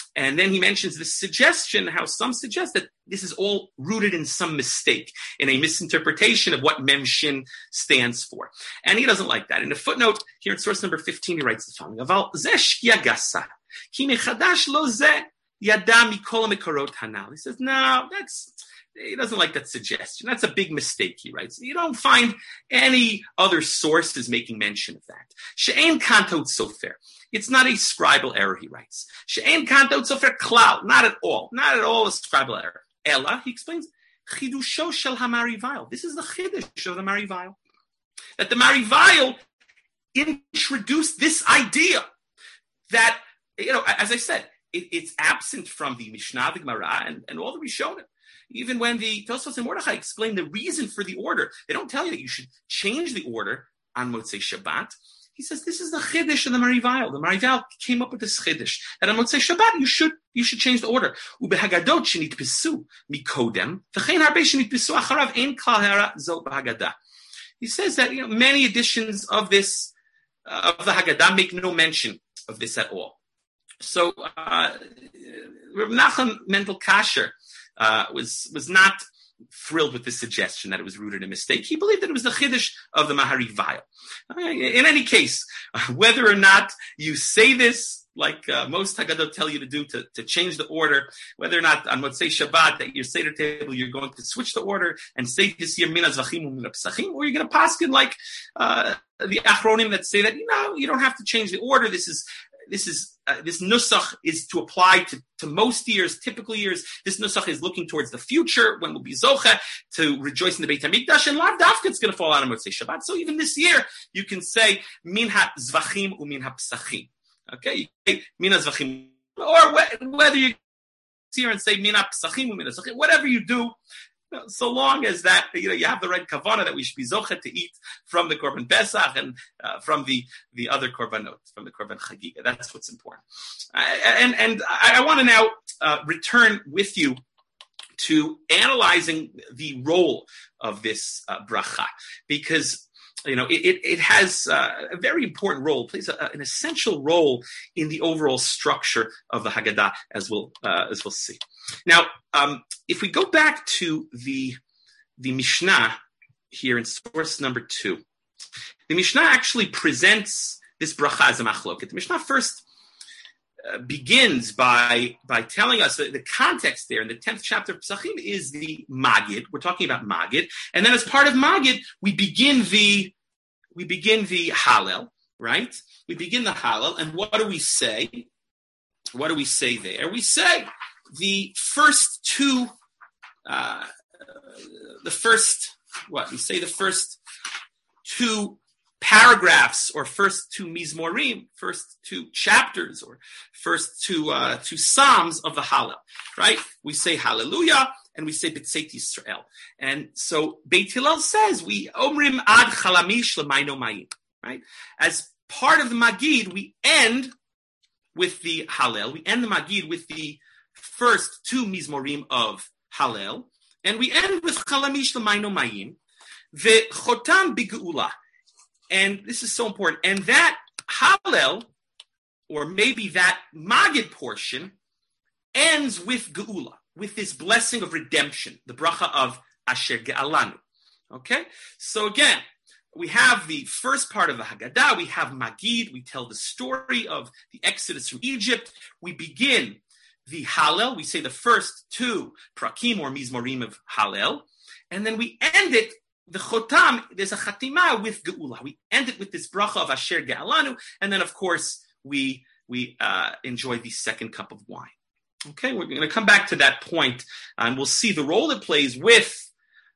And then he mentions this suggestion, how some suggest that this is all rooted in some mistake, in a misinterpretation of what Mem Shin stands for. And he doesn't like that. In a footnote here in source number 15, he writes the following: Aval zeh shkia gasa, ki mechadash lo zeh yada mikol mekorot hanal. He says, no, he doesn't like that suggestion. That's a big mistake, he writes. You don't find any other sources making mention of that. She'ein kantot sofer. It's not a scribal error, he writes. She'ein kantot sofer klal. Not at all a scribal error. Ella, he explains, chidusho shel haMarivayil. This is the chidush of the Marivayil. That the Marivayil introduced this idea that, as I said, it's absent from the Mishnah, the Gemara, and all the Rishonim. Even when the Tosfos and Mordechai explain the reason for the order, they don't tell you that you should change the order on Motzei Shabbat. He says this is the chiddush of the Marivayil. The Marivayil came up with this chiddush that on Motzei Shabbat you should change the order. Ubehagadot shenitpisu mikodem v'chein harbe shenitpisu acharav ein klal hara zo b'Haggadah. He says that many editions of this of the Haggadah make no mention of this at all. So Rav Nachum Mendel Kasher was not thrilled with the suggestion that it was rooted in a mistake. He believed that it was the chiddush of the Maharivayil. In any case, whether or not you say this, like most Haggadot tell you to do, to change the order, whether or not on Motzei Shabbat at your Seder table you're going to switch the order and say this year Mina Zvachim or Mina Psachim, or you're going to paskin like the Achronim that say that you don't have to change the order. This nusach is to apply to most years, typical years. This nusach is looking towards the future, when we'll be zocha to rejoice in the Beit HaMikdash, and lav dafka it's going to fall out on Motzei Shabbat. So even this year, you can say min ha-zvachim u min ha-psachim. Okay, min ha-zvachim, or whether you here and say min ha-psachim u min ha-psachim, whatever you do, so long as that you have the right kavanah that we should be zocha to eat from the korban Pesach and from the other korbanot, from the korban chagiga. That's what's important. And I want to now return with you to analyzing the role of this bracha, because it has a very important role, plays an essential role in the overall structure of the Haggadah, as we'll see. Now, if we go back to the Mishnah here in source number 2, the Mishnah actually presents this bracha as a machloket. The Mishnah first begins by telling us that the context there in the 10th chapter of Pesachim is the Magid. We're talking about Magid, and then as part of Magid, we begin the Hallel, right? We begin the Hallel, and what do we say? What do we say there? We say the first two. The first two paragraphs, or first two mizmorim, first two chapters, or first two psalms of the Hallel, right? We say Hallelujah, and we say B'tzeit Yisrael. And so Beit Hillel says, we omrim ad chalamish l'mayno mayim, right? As part of the Magid, we end with the Hallel. We end the Magid with the first two mizmorim of Hallel, and we end with chalamish l'mayno mayim, ve'chotam b'geula. And this is so important. And that Hallel, or maybe that Magid portion, ends with Geula, with this blessing of redemption, the bracha of Asher Ge'alanu. Okay? So again, we have the first part of the Haggadah, we have Magid, we tell the story of the Exodus from Egypt. We begin the Hallel, we say the first two prakim or mizmorim of Hallel, and then we end it. The Chotam, there's a Chatima with Geula. We end it with this bracha of Asher Ge'alanu, and then of course we enjoy the second cup of wine. Okay, we're going to come back to that point, and we'll see the role it plays with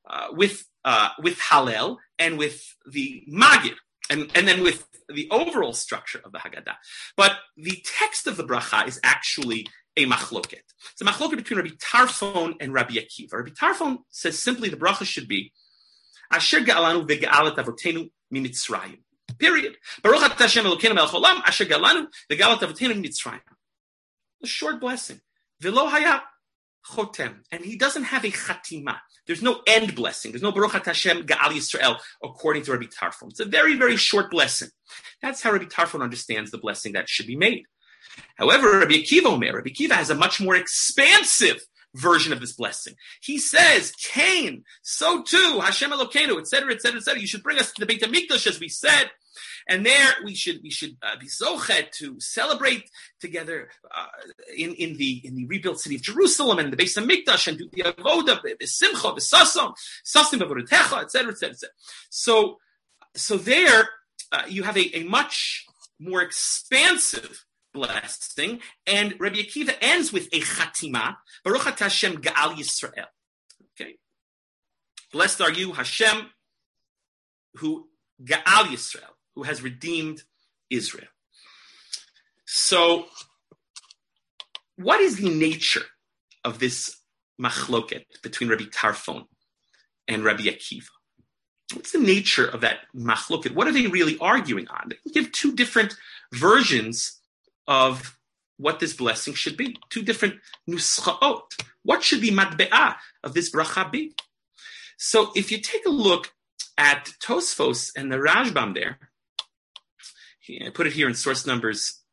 Hallel and with the Magid, and then with the overall structure of the Haggadah. But the text of the bracha is actually a machloket. It's a machloket between Rabbi Tarfon and Rabbi Akiva. Rabbi Tarfon says simply the bracha should be Asher Ge'alanu ve'ge'alat avotenu mimitzrayim. Period. Baruch atah Hashem Elokeinu melech haolam, Asher Ge'alanu ve'ge'alat avotenu mimitzrayim. A short blessing. V'lo haya chotem. And he doesn't have a chatima. There's no end blessing. There's no Baruch atah Hashem Ge'al Yisrael, according to Rabbi Tarfon. It's a very, very short blessing. That's how Rabbi Tarfon understands the blessing that should be made. However, Rabbi Akiva has a much more expansive version of this blessing. He says, Cain, so too, Hashem Elokeinu, etc., etc., etc. You should bring us to the Beit HaMikdash, as we said, and there we should be zochet to celebrate together in the rebuilt city of Jerusalem and the Beit HaMikdash and do the avoda, the simcha, the sasom, sasim b'avodatecha, etc., etc., etc. So there you have a much more expansive blessing, and Rabbi Akiva ends with a chatima, Baruch Atah Hashem Ga'al Yisrael. Okay, blessed are you, Hashem, who Ga'al Yisrael, who has redeemed Israel. So, what is the nature of this machloket between Rabbi Tarfon and Rabbi Akiva? What's the nature of that machloket? What are they really arguing on? They give two different versions of what this blessing should be. Two different nuschaot. What should the matbe'ah of this bracha be? So if you take a look at Tosfos and the Rashbam there, I put it here in source numbers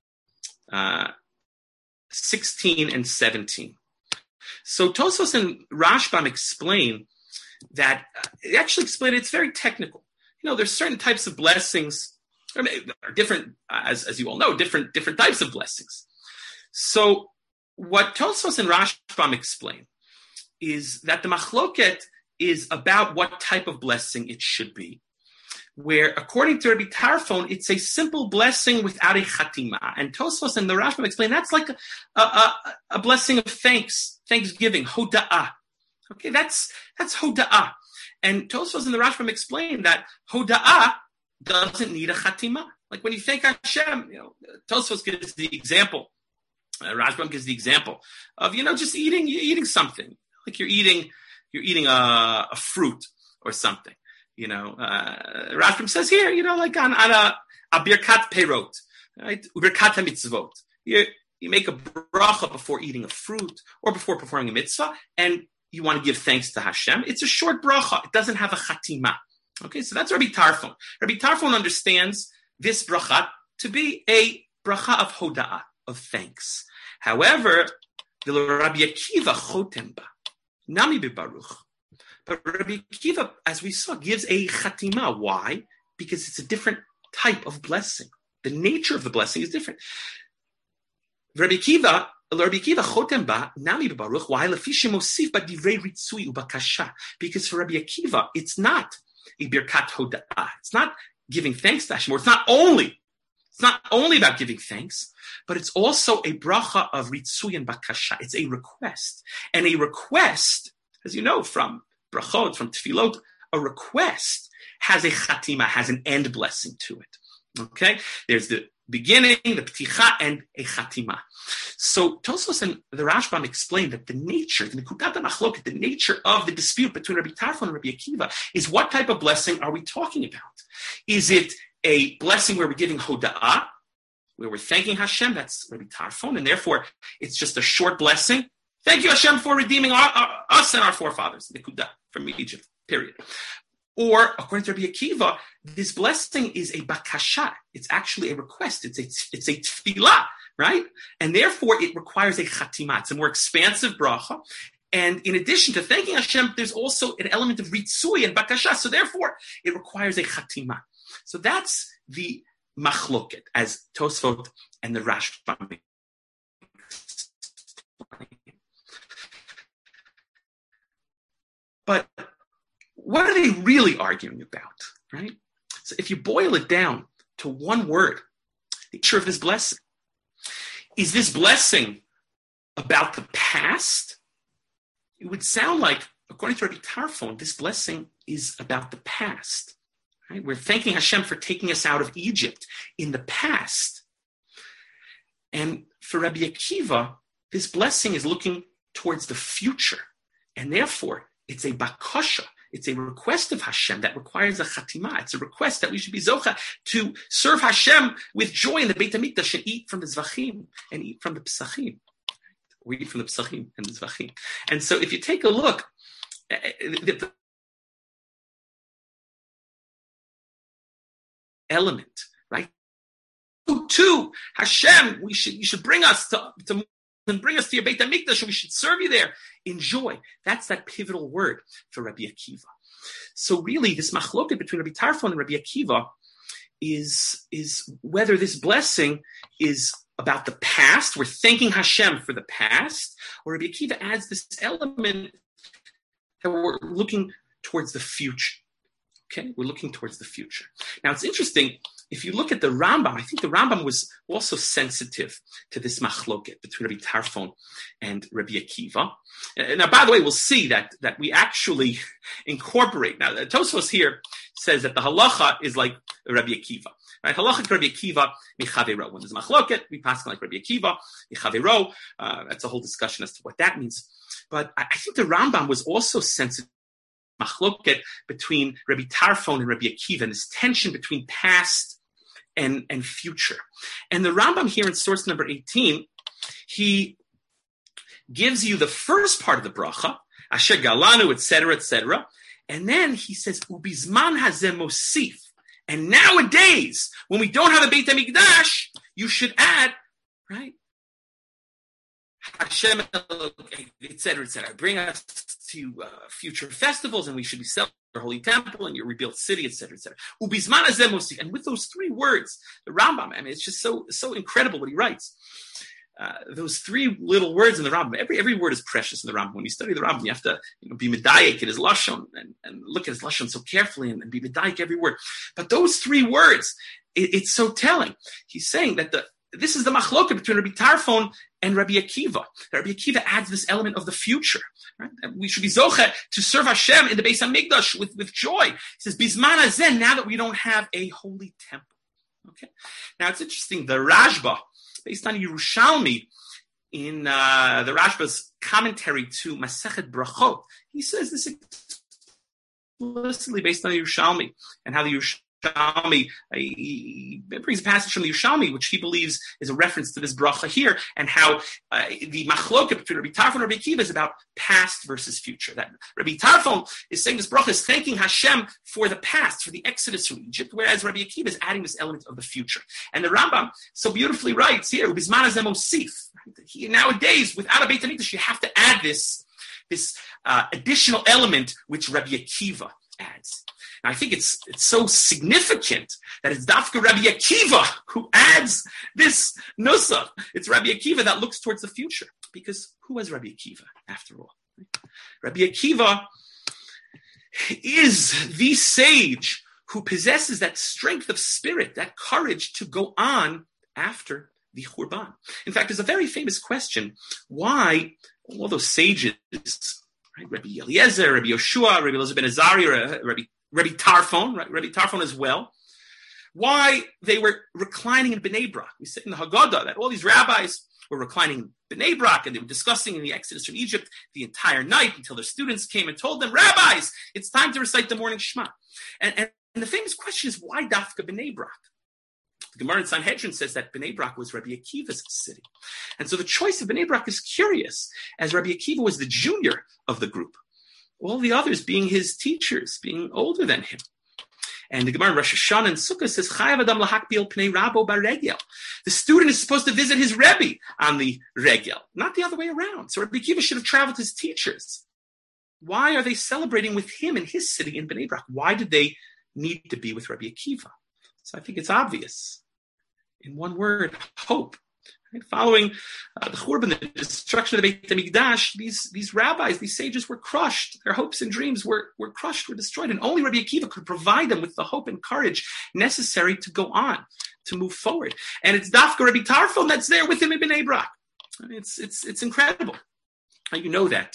16 and 17. So Tosfos and Rashbam explain that, they actually explain it's very technical. There's certain types of blessings, are different, as you all know, different types of blessings. So what Tosfos and Rashbam explain is that the machloket is about what type of blessing it should be, where according to Rabbi Tarfon, it's a simple blessing without a chatima. And Tosfos and the Rashbam explain that's like a blessing of thanksgiving, hoda'ah. Okay, that's hoda'ah. And Tosfos and the Rashbam explain that hoda'ah doesn't need a chatima. Like when you thank Hashem, Tosfos gives the example, Rashbam gives the example of, just eating something. Like you're eating a fruit or something. Rashbam says here, like on a birkat perot, right? Birkat mitzvot. You make a bracha before eating a fruit or before performing a mitzvah, and you want to give thanks to Hashem. It's a short bracha. It doesn't have a chatima. Okay, so that's Rabbi Tarfon. Rabbi Tarfon understands this bracha to be a bracha of hoda'ah, of thanks. However, the Rabbi Akiva chotemba, nami bebaruch. But Rabbi Akiva, as we saw, gives a chatima. Why? Because it's a different type of blessing. The nature of the blessing is different. Rabbi Akiva chotemba, nami bebaruch. Why? Lefi shemosif badivrei ritzui ubakasha. Because for Rabbi Akiva, it's not a birkat hoda'ah. It's not giving thanks to Hashem. It's not only about giving thanks, but it's also a bracha of ritzui and bakasha. It's a request. And a request, as you know from brachot, from tefillot, a request has a chatima, has an end blessing to it. Okay? There's the beginning, the pticha, and a chatima. So Tosfos and the Rashbam explain that the nature, the nekudat machloket, the nature of the dispute between Rabbi Tarfon and Rabbi Akiva is what type of blessing are we talking about? Is it a blessing where we're giving hoda'ah, where we're thanking Hashem? That's Rabbi Tarfon, and therefore it's just a short blessing. Thank you, Hashem, for redeeming us and our forefathers, nekudah, from Egypt, period. Or, according to Rabbi Akiva, this blessing is a bakasha. It's actually a request. It's a tefillah, right? And therefore, it requires a chatima. It's a more expansive bracha. And in addition to thanking Hashem, there's also an element of ritzui and bakasha. So therefore, it requires a chatima. So that's the machloket, as Tosfot and the Rashbam. But what are they really arguing about, right? So if you boil it down to one word, the nature of this blessing, is this blessing about the past? It would sound like, according to Rabbi Tarfon, this blessing is about the past. Right? We're thanking Hashem for taking us out of Egypt in the past. And for Rabbi Akiva, this blessing is looking towards the future. And therefore, it's a bakasha. It's a request of Hashem that requires a chatima. It's a request that we should be zocha to serve Hashem with joy in the Beit HaMikdash and eat from the zvachim and eat from the psachim. We eat from the psachim and the zvachim. And so if you take a look, the element, right? too, Hashem, you should bring us to and bring us to your Beit HaMikdash, and we should serve you there. Enjoy. That's that pivotal word for Rabbi Akiva. So really, this machloket between Rabbi Tarfon and Rabbi Akiva is whether this blessing is about the past, we're thanking Hashem for the past, or Rabbi Akiva adds this element that we're looking towards the future. Okay, we're looking towards the future. Now, it's interesting, if you look at the Rambam, I think the Rambam was also sensitive to this machloket between Rabbi Tarfon and Rabbi Akiva. Now, by the way, we'll see that we actually incorporate. Now, Tosfos here says that the halacha is like Rabbi Akiva. Right? Halacha Rabbi Akiva, michavero. When there's a machloket, we pass like Rabbi Akiva, michavero. That's a whole discussion as to what that means. But I think the Rambam was also sensitive machloket between Rabbi Tarfon and Rabbi Akiva, and this tension between past and future. And the Rambam here in source number 18, he gives you the first part of the bracha, Asher Galanu, etc., and then he says, Ubizman hazeh mosif. And nowadays, when we don't have a Beit HaMikdash, you should add, right? Hashem, etc., bring us to future festivals, and we should be celebrating your holy temple and your rebuilt city, etc., etc. Ubizman hazeh mosif. And with those three words, the Rambam, I mean, it's just so incredible what he writes. Those three little words in the Rambam, every word is precious in the Rambam. When you study the Rambam, you have to be medayik in his lashon and look at his lashon so carefully and be medayik every word. But those three words, it's so telling. He's saying that this is the machloket between Rabbi Tarfon and Rabbi Akiva. Rabbi Akiva adds this element of the future. Right? We should be zoche to serve Hashem in the Beis HaMikdash with joy. He says, Bizman hazeh, now that we don't have a holy temple. Okay. Now it's interesting. The Rashba, based on Yerushalmi, in the Rashba's commentary to Masechet Brachot, he says this explicitly based on Yerushalmi, and how the Yerushalmi, he brings a passage from the Yerushalmi, which he believes is a reference to this bracha here, and how the machloket between Rabbi Tarfon and Rabbi Akiva is about past versus future. That Rabbi Tarfon is saying this bracha is thanking Hashem for the past, for the exodus from Egypt, whereas Rabbi Akiva is adding this element of the future. And the Rambam so beautifully writes here, Ubizman hazeh mosif. Nowadays, without a Beit HaMikdash, you have to add this additional element which Rabbi Akiva adds. Now, I think it's so significant that it's Dafka Rabbi Akiva who adds this nusach. It's Rabbi Akiva that looks towards the future. Because who was Rabbi Akiva, after all? Rabbi Akiva is the sage who possesses that strength of spirit, that courage to go on after the Churban. In fact, there's a very famous question, why all those sages, right, Rabbi Eliezer, Rabbi Yoshua, Rabbi Eliezer ben Azariah, Rabbi Tarfon, right? Rabbi Tarfon as well, why they were reclining in Bnei Brak. We say in the Haggadah that all these rabbis were reclining in Bnei Brak, and they were discussing in the Exodus from Egypt the entire night until their students came and told them, Rabbis, it's time to recite the morning Shema. And the famous question is, why Dafka Bnei Brak? The Gemara in Sanhedrin says that Bnei Brak was Rabbi Akiva's city. And so the choice of Bnei Brak is curious, as Rabbi Akiva was the junior of the group, all the others being his teachers, being older than him. And the Gemara in Rosh Hashanah and Sukkah says, Chayav Adam lahakbil pnei rabo baregel. The student is supposed to visit his Rebbe on the regel, not the other way around. So Rabbi Akiva should have traveled his teachers. Why are they celebrating with him in his city in Bnei Brak? Why did they need to be with Rabbi Akiva? So I think it's obvious. In one word, hope. Right? Following the Churban, the destruction of the Beit HaMikdash, these rabbis, these sages were crushed. Their hopes and dreams were crushed, were destroyed. And only Rabbi Akiva could provide them with the hope and courage necessary to go on, to move forward. And it's Dafka Rabbi Tarfon that's there with him in Bnei Brak. It's incredible. You know that.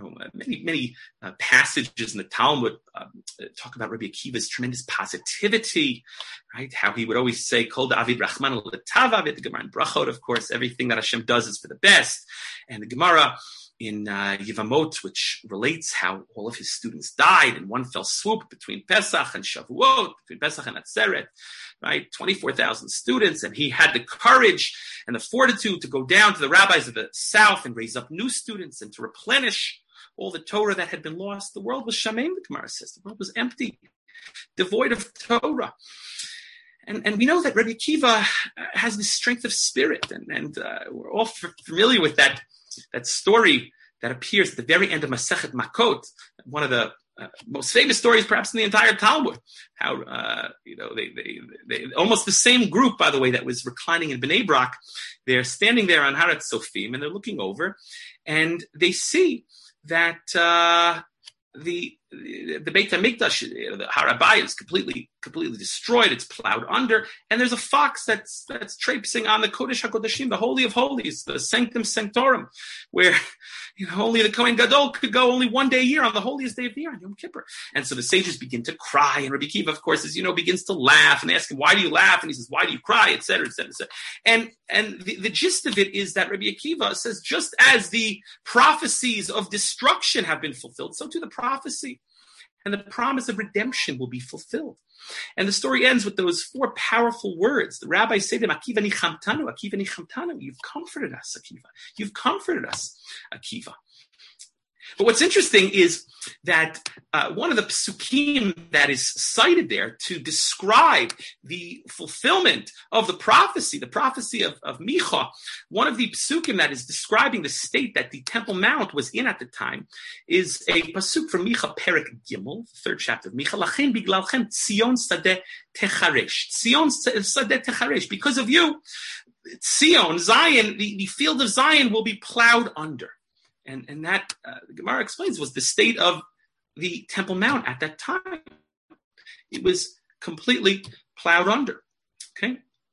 Many passages in the Talmud talk about Rabbi Akiva's tremendous positivity, right? How he would always say, Kol David Rachman L'Tavav, the Gemara in Brachot, of course, everything that Hashem does is for the best. And the Gemara in Yevamot, which relates how all of his students died in one fell swoop between Pesach and Shavuot, between Pesach and Atzeret, right? 24,000 students, and he had the courage and the fortitude to go down to the rabbis of the south and raise up new students and to replenish all the Torah that had been lost. The world was shamem, the Gemara says. The world was empty, devoid of Torah. And we know that Rabbi Akiva has this strength of spirit, and we're all familiar with that story that appears at the very end of Masechet Makot, one of the most famous stories perhaps in the entire Talmud. How they almost the same group, by the way, that was reclining in Bnei Brak. They're standing there on Harat Sofim, and they're looking over, and they see that the Beit HaMikdash, the Har HaBayit, is completely destroyed. It's plowed under, and there's a fox that's traipsing on the Kodesh HaKodeshim, the Holy of Holies, the Sanctum Sanctorum, where only the Kohen Gadol could go only one day a year on the holiest day of the year, on Yom Kippur. And so the sages begin to cry, and Rabbi Akiva, of course, begins to laugh, and they ask him, "Why do you laugh?" And he says, "Why do you cry?" Et cetera, et cetera, et cetera. And the gist of it is that Rabbi Akiva says, just as the prophecies of destruction have been fulfilled, so too the prophecy and the promise of redemption will be fulfilled. And the story ends with those four powerful words. The rabbis say to them, Akiva nichamtanu, Akiva nichamtanu. You've comforted us, Akiva. You've comforted us, Akiva. But what's interesting is that one of the psukim that is cited there to describe the fulfillment of the prophecy of Micha, one of the psukim that is describing the state that the Temple Mount was in at the time, is a pasuk from Micha Perek Gimel, the third chapter of Micha. Lachem biglalchem Tzion sadeh techaresh. Tzion sadeh techaresh. Because of you, Zion, the field of Zion will be plowed under. And that, the Gemara explains, was the state of the Temple Mount at that time. It was completely plowed under. Okay?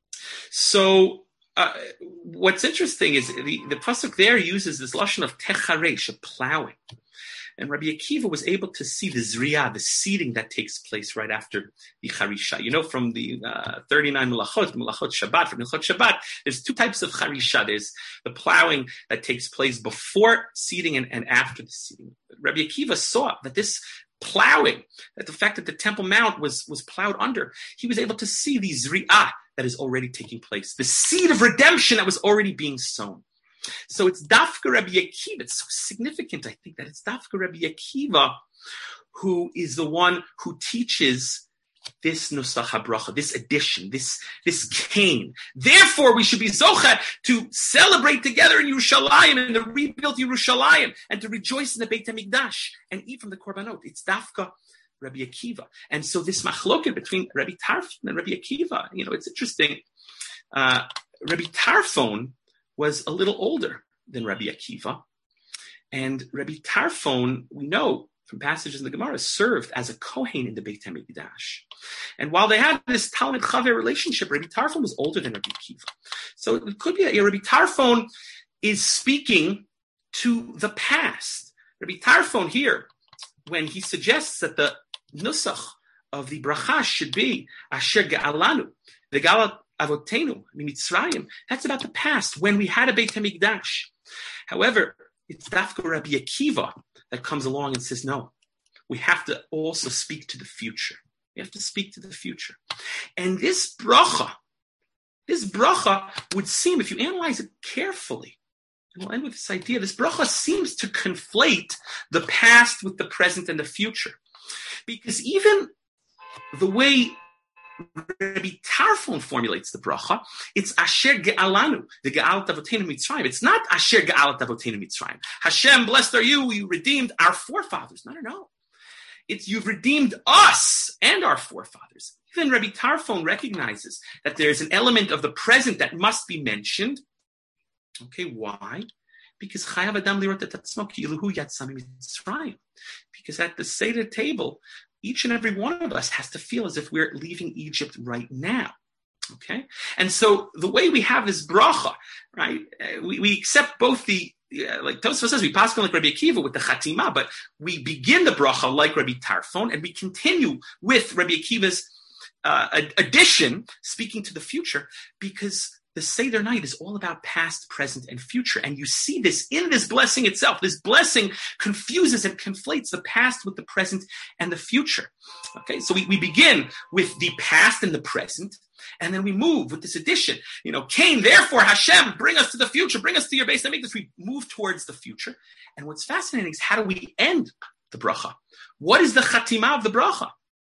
So what's interesting is the pasuk there uses this lashon of techaresh, of plowing. And Rabbi Akiva was able to see the zriyah, the seeding that takes place right after the charisha. From the 39 melachot Shabbat, from Melachot Shabbat, there's two types of charisha. There's the plowing that takes place before seeding and after the seeding. Rabbi Akiva saw that this plowing, that the fact that the Temple Mount was plowed under, he was able to see the zriyah that is already taking place, the seed of redemption that was already being sown. So it's Dafka Rabbi Akiva. It's so significant, I think, that it's Dafka Rabbi Akiva who is the one who teaches this Nusach HaBracha, this addition, this Cain. Therefore, we should be Zocha to celebrate together in Yerushalayim, and the rebuilt Yerushalayim, and to rejoice in the Beit HaMikdash and eat from the Korbanot. It's Dafka Rabbi Akiva. And so this machloket between Rabbi Tarfon and Rabbi Akiva, it's interesting. Rabbi Tarfon was a little older than Rabbi Akiva. And Rabbi Tarfon, we know from passages in the Gemara, served as a Kohen in the Beit HaMikdash. And while they had this Talmid Chaver relationship, Rabbi Tarfon was older than Rabbi Akiva. So it could be that Rabbi Tarfon is speaking to the past. Rabbi Tarfon here, when he suggests that the nusach of the bracha should be Asher Ga'alanu, the Galat Avotenu, Mitzrayim, that's about the past, when we had a Beit HaMikdash. However, it's Dafka Rabbi Akiva that comes along and says, no, we have to also speak to the future. We have to speak to the future. And this bracha would seem, if you analyze it carefully, and we'll end with this idea, this bracha seems to conflate the past with the present and the future. Because even the way Rabbi Tarfon formulates the bracha, it's Asher Ge'alanu, the Ge'alat Avotenu Mitzrayim. It's not Asher Ge'alat Avotenu Mitzrayim. Hashem, blessed are you, you redeemed our forefathers. No. It's you've redeemed us and our forefathers. Even Rabbi Tarfon recognizes that there's an element of the present that must be mentioned. Okay, why? Because Chayav Adam Lirot et Atzmo ki Iluhu Yatzam Mitzrayim. Because at the Seder table, each and every one of us has to feel as if we're leaving Egypt right now. Okay? And so the way we have this bracha, right, we accept both the, like Tosfos says, we pass on like Rabbi Akiva with the Chatima, but we begin the bracha like Rabbi Tarfon, and we continue with Rabbi Akiva's addition, speaking to the future, because the Seder night is all about past, present, and future. And you see this in this blessing itself. This blessing confuses and conflates the past with the present and the future. Okay, so we begin with the past and the present, and then we move with this addition. Cain, therefore, Hashem, bring us to the future, bring us to your Beit HaMikdash. We move towards the future. And what's fascinating is how do we end the bracha? What is the chatima of the bracha?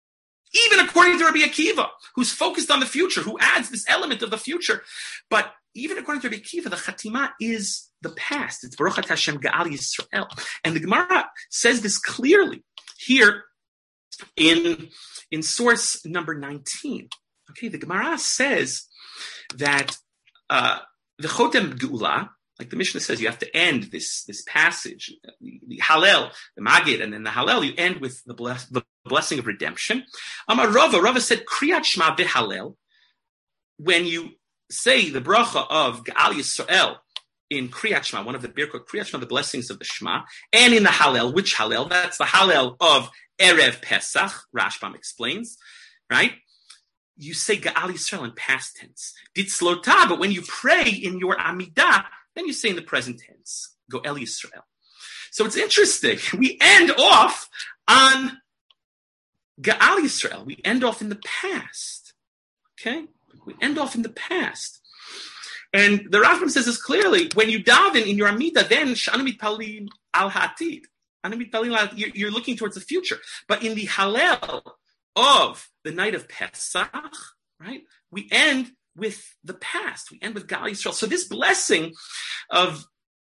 Even according to Rabbi Akiva, who's focused on the future, who adds this element of the future. But even according to Rabbi Akiva, the Chatima is the past. It's Baruch Atah Hashem Ga'al Yisrael. And the Gemara says this clearly here in source number 19. Okay, the Gemara says that the Chotem Geula, like the Mishnah says, you have to end this passage, the Hallel, the Magid, and then the Hallel, you end with the blessing of redemption. Amar Rava said, Kriyat Shema v'Hallel, when you say the bracha of Ga'al Yisrael in Kriyat Shema, one of the Birkot Kriyat Shema, the blessings of the Shema, and in the Hallel, which Hallel? That's the Hallel of Erev Pesach, Rashbam explains, right? You say Ga'al Yisrael in past tense. Ditzlota, but when you pray in your Amidah, then you say in the present tense, Go'el Yisrael. So it's interesting. We end off on Ga'al Yisrael. We end off in the past. Okay? We end off in the past. And the Rashbam says this clearly. When you daven in your Amidah, then Sh'anu mitpalim al ha'atid. You're looking towards the future. But in the Hallel of the night of Pesach, right, we end with the past. We end with Ga'al Yisrael. So this blessing of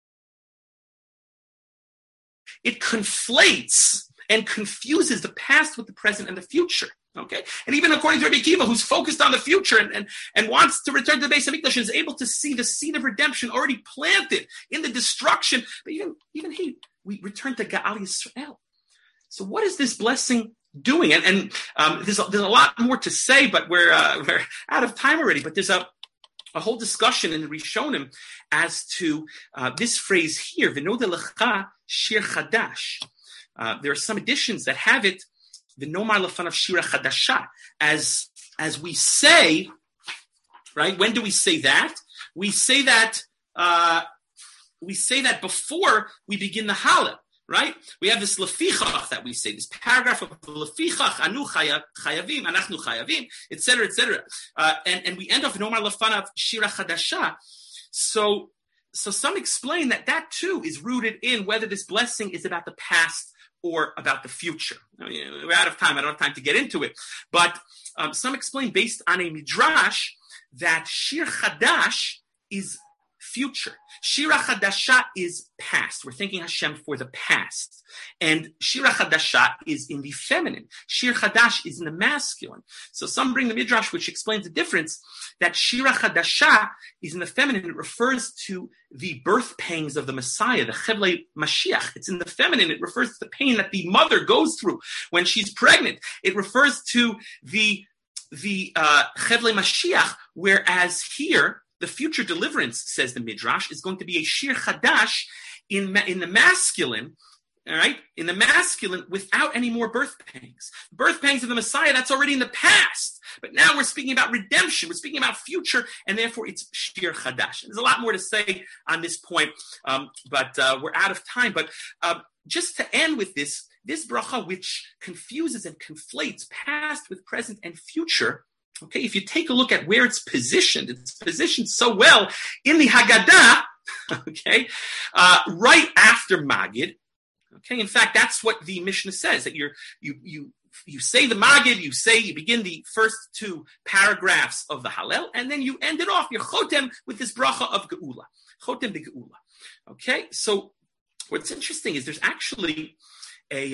it conflates and confuses the past with the present and the future. Okay, and even according to Rabbi Akiva, who's focused on the future and wants to return to the Beis Hamikdash, is able to see the seed of redemption already planted in the destruction. But even we return to Ga'al Yisrael. So what is this blessing doing? And there's a lot more to say, but we're out of time already. But there's a whole discussion in the Rishonim as to this phrase here, V'noda lecha shir chadash. There are some editions that have it, V'nomar lefanav shira chadasha, as we say, right? When do we say that? We say that before we begin the Hallel. Right? We have this lefichach that we say, this paragraph of lefichach, anu chayavim, anachnu chayavim, etc., etc. And we end off Nomar lefanav shira chadasha. So some explain that too is rooted in whether this blessing is about the past or about the future. I mean, we're out of time. I don't have time to get into it. But some explain based on a midrash that shir chadash is future. Shira Chadasha is past. We're thanking Hashem for the past. And Shira Chadasha is in the feminine. Shir Chadash is in the masculine. So some bring the Midrash, which explains the difference, that Shira Chadasha is in the feminine. It refers to the birth pangs of the Messiah, the Chevlei Mashiach. It's in the feminine. It refers to the pain that the mother goes through when she's pregnant. It refers to the Chevlei Mashiach, whereas here, the future deliverance, says the Midrash, is going to be a Shir Chadash in the masculine, all right? In the masculine, without any more birth pangs. Birth pangs of the Messiah, that's already in the past. But now we're speaking about redemption. We're speaking about future, and therefore it's Shir Chadash. There's a lot more to say on this point, but we're out of time. But just to end with this bracha, which confuses and conflates past with present and future. Okay, if you take a look at where it's positioned so well in the Haggadah, okay, right after Magid. Okay, in fact, that's what the Mishnah says, that you say the Magid, you begin the first two paragraphs of the Hallel, and then you end it off, your Chotem, with this bracha of Geula. Chotem de Geula. Okay, so what's interesting is there's actually a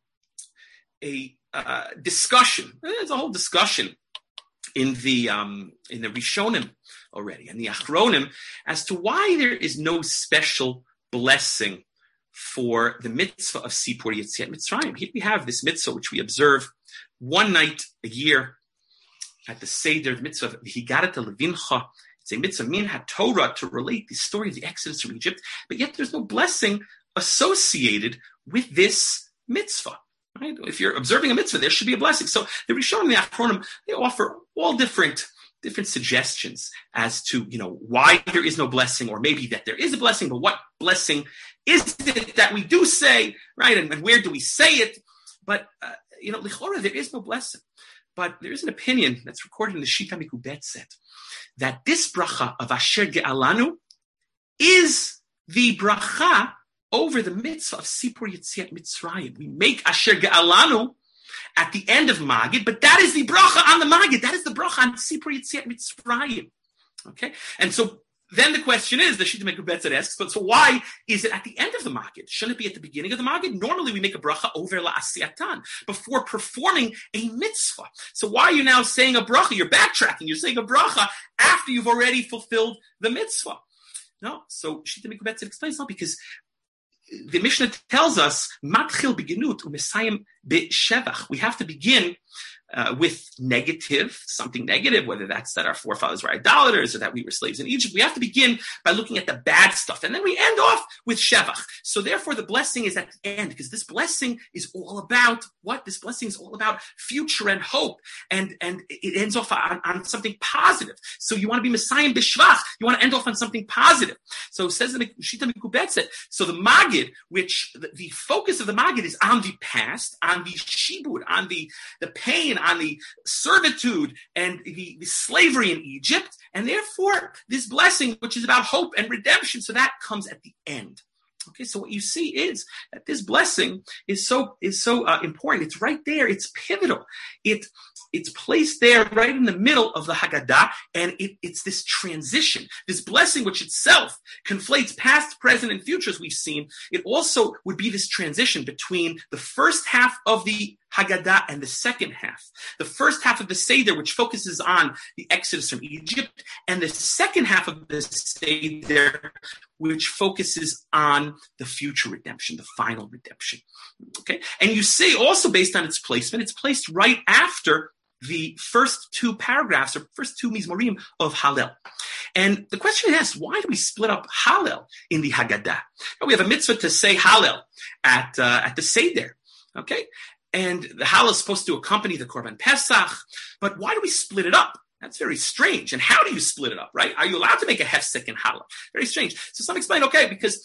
discussion. There's a whole discussion in the Rishonim already, and the Achronim, as to why there is no special blessing for the mitzvah of Sipur Yetziat Mitzrayim. Here we have this mitzvah which we observe one night a year at the Seder, the mitzvah of Higarat Levincha. It's a mitzvah min HaTorah to relate the story of the Exodus from Egypt, but yet there's no blessing associated with this mitzvah. Right? If you're observing a mitzvah, there should be a blessing. So the Rishonim and the Achronim, they offer all different suggestions as to, why there is no blessing, or maybe that there is a blessing, but what blessing is it that we do say, right? And where do we say it? But, Lichora, there is no blessing. But there is an opinion that's recorded in the Shita Mikubetzet that this bracha of Asher Ge'alanu is the bracha over the mitzvah of Sipur Yetziat Mitzrayim. We make Asher Ge'alanu at the end of Magid, but that is the bracha on the Magid. That is the bracha on Sipur Yetziat Mitzrayim. Okay? And so then the question is, the Shita Mekubetzet asks, but so why is it at the end of the Magid? Shouldn't it be at the beginning of the Magid? Normally we make a bracha over la'asiyatan, before performing a mitzvah. So why are you now saying a bracha? You're backtracking. You're saying a bracha after you've already fulfilled the mitzvah. No. So Shita Mekubetzet explains, no, because the Mishnah tells us, matchil beginut u'mesayim be'shevach. We have to begin with negative, something negative, whether that's that our forefathers were idolaters or that we were slaves in Egypt. We have to begin by looking at the bad stuff. And then we end off with Shevach. So therefore the blessing is at the end, because this blessing is all about what? This blessing is all about future and hope. And it ends off on something positive. So you want to be Messiah B'Shvach. You want to end off on something positive. So it says in the Shita Mekubetzet. So the Magid, which the focus of the Magid is on the past, on the shibud, on the pain, on the servitude and the slavery in Egypt, and therefore this blessing, which is about hope and redemption, so that comes at the end. Okay, so what you see is that this blessing is so important. It's right there. It's pivotal. It's placed there right in the middle of the Haggadah, and it's this transition. This blessing, which itself conflates past, present, and future, as we've seen, it also would be this transition between the first half of the Haggadah and the second half. The first half of the Seder, which focuses on the Exodus from Egypt, and the second half of the Seder, which focuses on the future redemption, the final redemption. Okay? And you see also based on its placement, it's placed right after the first two paragraphs or first two Mizmorim of Hallel. And the question is, why do we split up Hallel in the Haggadah? We have a mitzvah to say Hallel at the Seder. Okay? And the Hallel is supposed to accompany the Korban Pesach, but why do we split it up? That's very strange. And how do you split it up, right? Are you allowed to make a hefsek in Hallel? Very strange. So some explain, okay, because,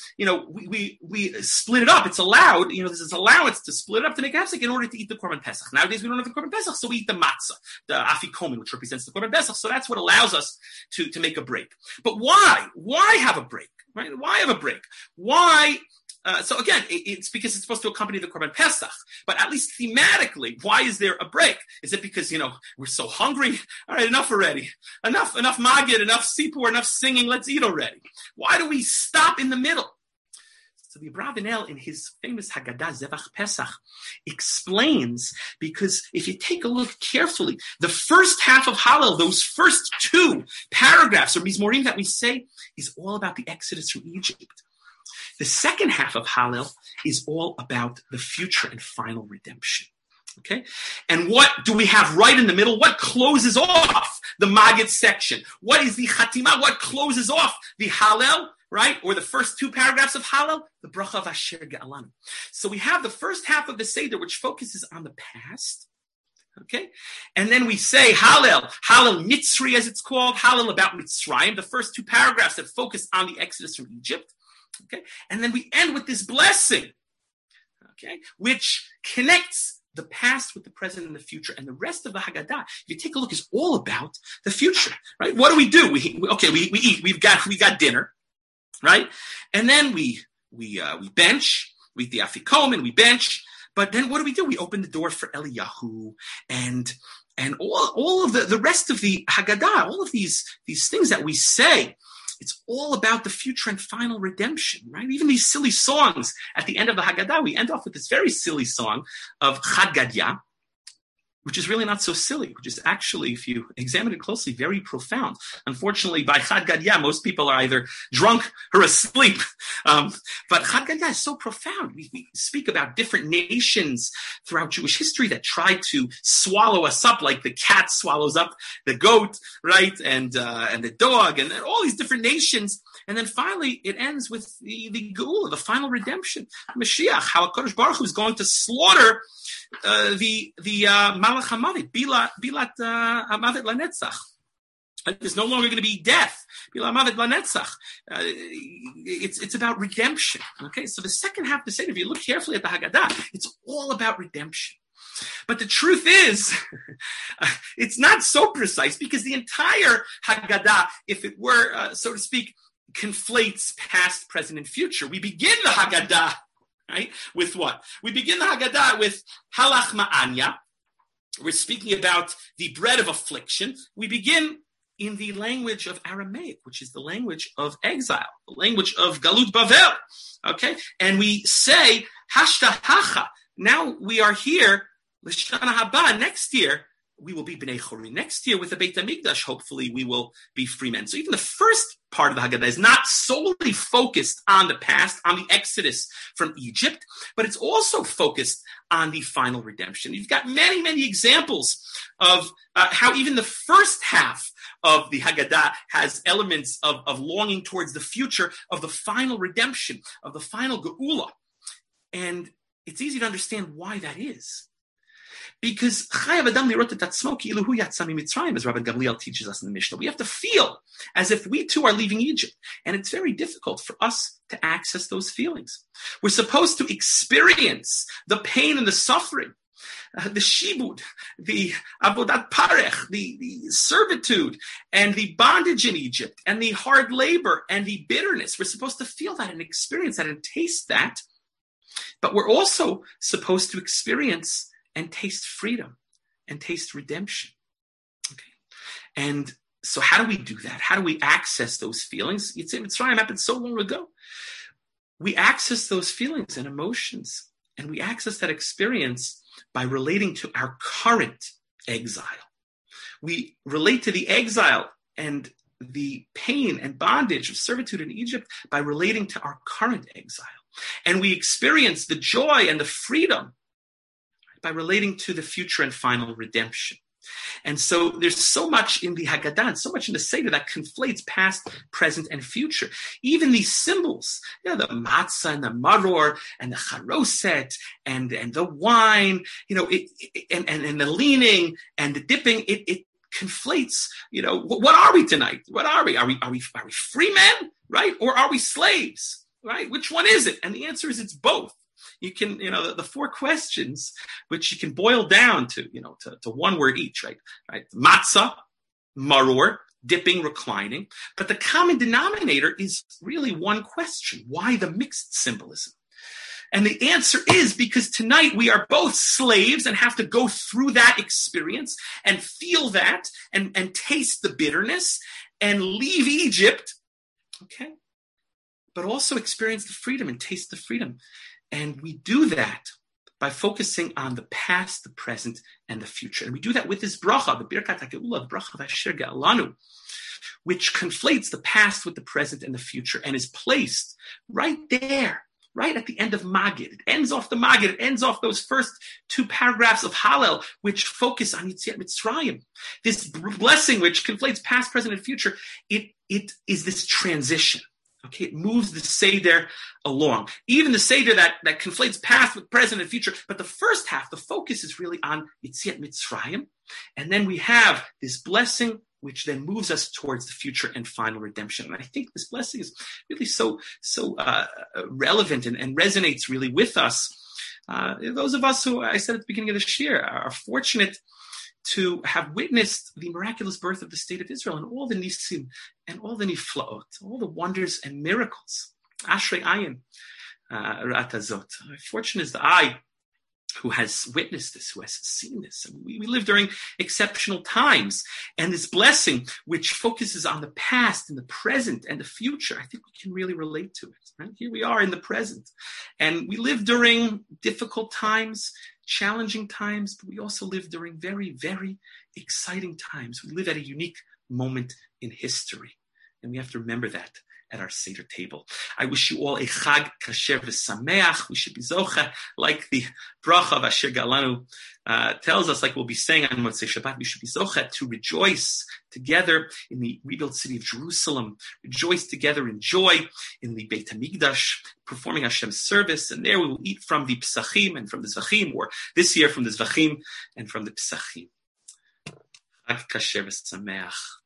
we split it up. It's allowed, there's this allowance to split it up to make a hefsek in order to eat the Korban Pesach. Nowadays we don't have the Korban Pesach, so we eat the matzah, the afikomen, which represents the Korban Pesach. So that's what allows us to make a break. But why? Why have a break, right? Why have a break? Why? So again, it's because it's supposed to accompany the Korban Pesach. But at least thematically, why is there a break? Is it because, we're so hungry? All right, enough already. Enough Magid, enough Sipur, enough singing. Let's eat already. Why do we stop in the middle? So the Abravanel, in his famous Haggadah Zevach Pesach, explains, because if you take a look carefully, the first half of Hallel, those first two paragraphs or Mizmorim that we say, is all about the Exodus from Egypt. The second half of Hallel is all about the future and final redemption. Okay? And what do we have right in the middle? What closes off the Magid section? What is the Chatima? What closes off the Hallel, right? Or the first two paragraphs of Hallel? The Bracha of Asher Ge'alanu. So we have the first half of the Seder, which focuses on the past. Okay? And then we say Hallel Mitzri, as it's called, Hallel about Mitzrayim, the first two paragraphs that focus on the Exodus from Egypt. Okay, and then we end with this blessing, okay, which connects the past with the present and the future. And the rest of the Haggadah, if you take a look, is all about the future, right? What do? We eat. We got dinner, right? And then we bench. We eat the afikomen. We bench. But then what do? We open the door for Eliyahu and all of the rest of the Haggadah, all of these things that we say. It's all about the future and final redemption, right? Even these silly songs at the end of the Haggadah, we end off with this very silly song of Chad Gadya, which is really not so silly, which is actually, if you examine it closely, very profound. Unfortunately, by Chad Gadya, most people are either drunk or asleep. But Chad Gadya is so profound. We speak about different nations throughout Jewish history that try to swallow us up, like the cat swallows up the goat, right? And the dog, and all these different nations. And then finally, it ends with the Geula, the final redemption, Mashiach, how HaKadosh Baruch Hu is going to slaughter the Malach HaMavet, Bilat HaMavet LaNetzach. There's no longer going to be death. Bilat HaMavet LaNetzach. It's about redemption. Okay, so the second half of the Seder, if you look carefully at the Haggadah, it's all about redemption. But the truth is, it's not so precise, because the entire Haggadah, if it were, so to speak, conflates past, present, and future. We begin the Haggadah, right, with what? We begin the Haggadah with Halach Ma'anya, we're speaking about the bread of affliction, we begin in the language of Aramaic, which is the language of exile, the language of Galut Bavel. Okay? And we say, Hashtahacha. Now we are here, L'shana haba, next year, we will be Bnei Chori. Next year with the Beit HaMikdash, hopefully we will be free men. So even the first part of the Haggadah is not solely focused on the past, on the exodus from Egypt, but it's also focused on the final redemption. You've got many, many examples of how even the first half of the Haggadah has elements of longing towards the future, of the final redemption, of the final Geula. And it's easy to understand why that is. Because Chayav Adam Lirot et Atzmo Ki'ilu Hu Yatsa Mitzrayim, as Rabbi Gamliel teaches us in the Mishnah. We have to feel as if we too are leaving Egypt. And it's very difficult for us to access those feelings. We're supposed to experience the pain and the suffering, the shibud, the avodat parech, the servitude, and the bondage in Egypt, and the hard labor, and the bitterness. We're supposed to feel that and experience that and taste that. But we're also supposed to experience and taste freedom and taste redemption. Okay. And so how do we do that? How do we access those feelings? Yetziat Mitzrayim happened so long ago. We access those feelings and emotions, and we access that experience by relating to our current exile. We relate to the exile and the pain and bondage of servitude in Egypt by relating to our current exile. And we experience the joy and the freedom by relating to the future and final redemption. And so there's so much in the Haggadah, so much in the Seder that conflates past, present, and future. Even these symbols, the matzah and the maror and the charoset and the wine, and the leaning and the dipping, it conflates, what are we tonight? What are we? Are we free men, right? Or are we slaves, right? Which one is it? And the answer is it's both. You can, the four questions, which you can boil down to, to one word each, right? Matzah, maror, dipping, reclining. But the common denominator is really one question. Why the mixed symbolism? And the answer is because tonight we are both slaves and have to go through that experience and feel that and taste the bitterness and leave Egypt, okay? But also experience the freedom and taste the freedom. And we do that by focusing on the past, the present, and the future. And we do that with this bracha, the Birkat HaGeula, the bracha of Asher Ga'alanu, which conflates the past with the present and the future and is placed right there, right at the end of Magid. It ends off the Magid. It ends off those first two paragraphs of Hallel, which focus on Yetziat Mitzrayim. This blessing, which conflates past, present, and future, it is this transition. Okay, it moves the Seder along. Even the Seder that conflates past with present and future. But the first half, the focus is really on Yetziat Mitzrayim. And then we have this blessing, which then moves us towards the future and final redemption. And I think this blessing is really so relevant and resonates really with us. Those of us who, I said at the beginning of the year, are fortunate to have witnessed the miraculous birth of the state of Israel and all the nisim and all the niflaot, all the wonders and miracles. Ashrei ayin ra'atazot. Fortunate is the eye who has witnessed this, who has seen this. And we live during exceptional times. And this blessing, which focuses on the past and the present and the future, I think we can really relate to it. Right? Here we are in the present. And we live during difficult times, challenging times, but we also live during very, very exciting times. We live at a unique moment in history. And we have to remember that at our Seder table. I wish you all a Chag Kasher v'Sameach. We should be Zocha, like the bracha of Asher Ga'alanu tells us, like we'll be saying on Motzei Shabbat, we should be Zocha to rejoice together in the rebuilt city of Jerusalem, rejoice together in joy in the Beit HaMikdash, performing Hashem's service, and there we will eat from the Pesachim and from the Zvachim, or this year from the Zvachim and from the Pesachim. Chag Kasher v'Sameach.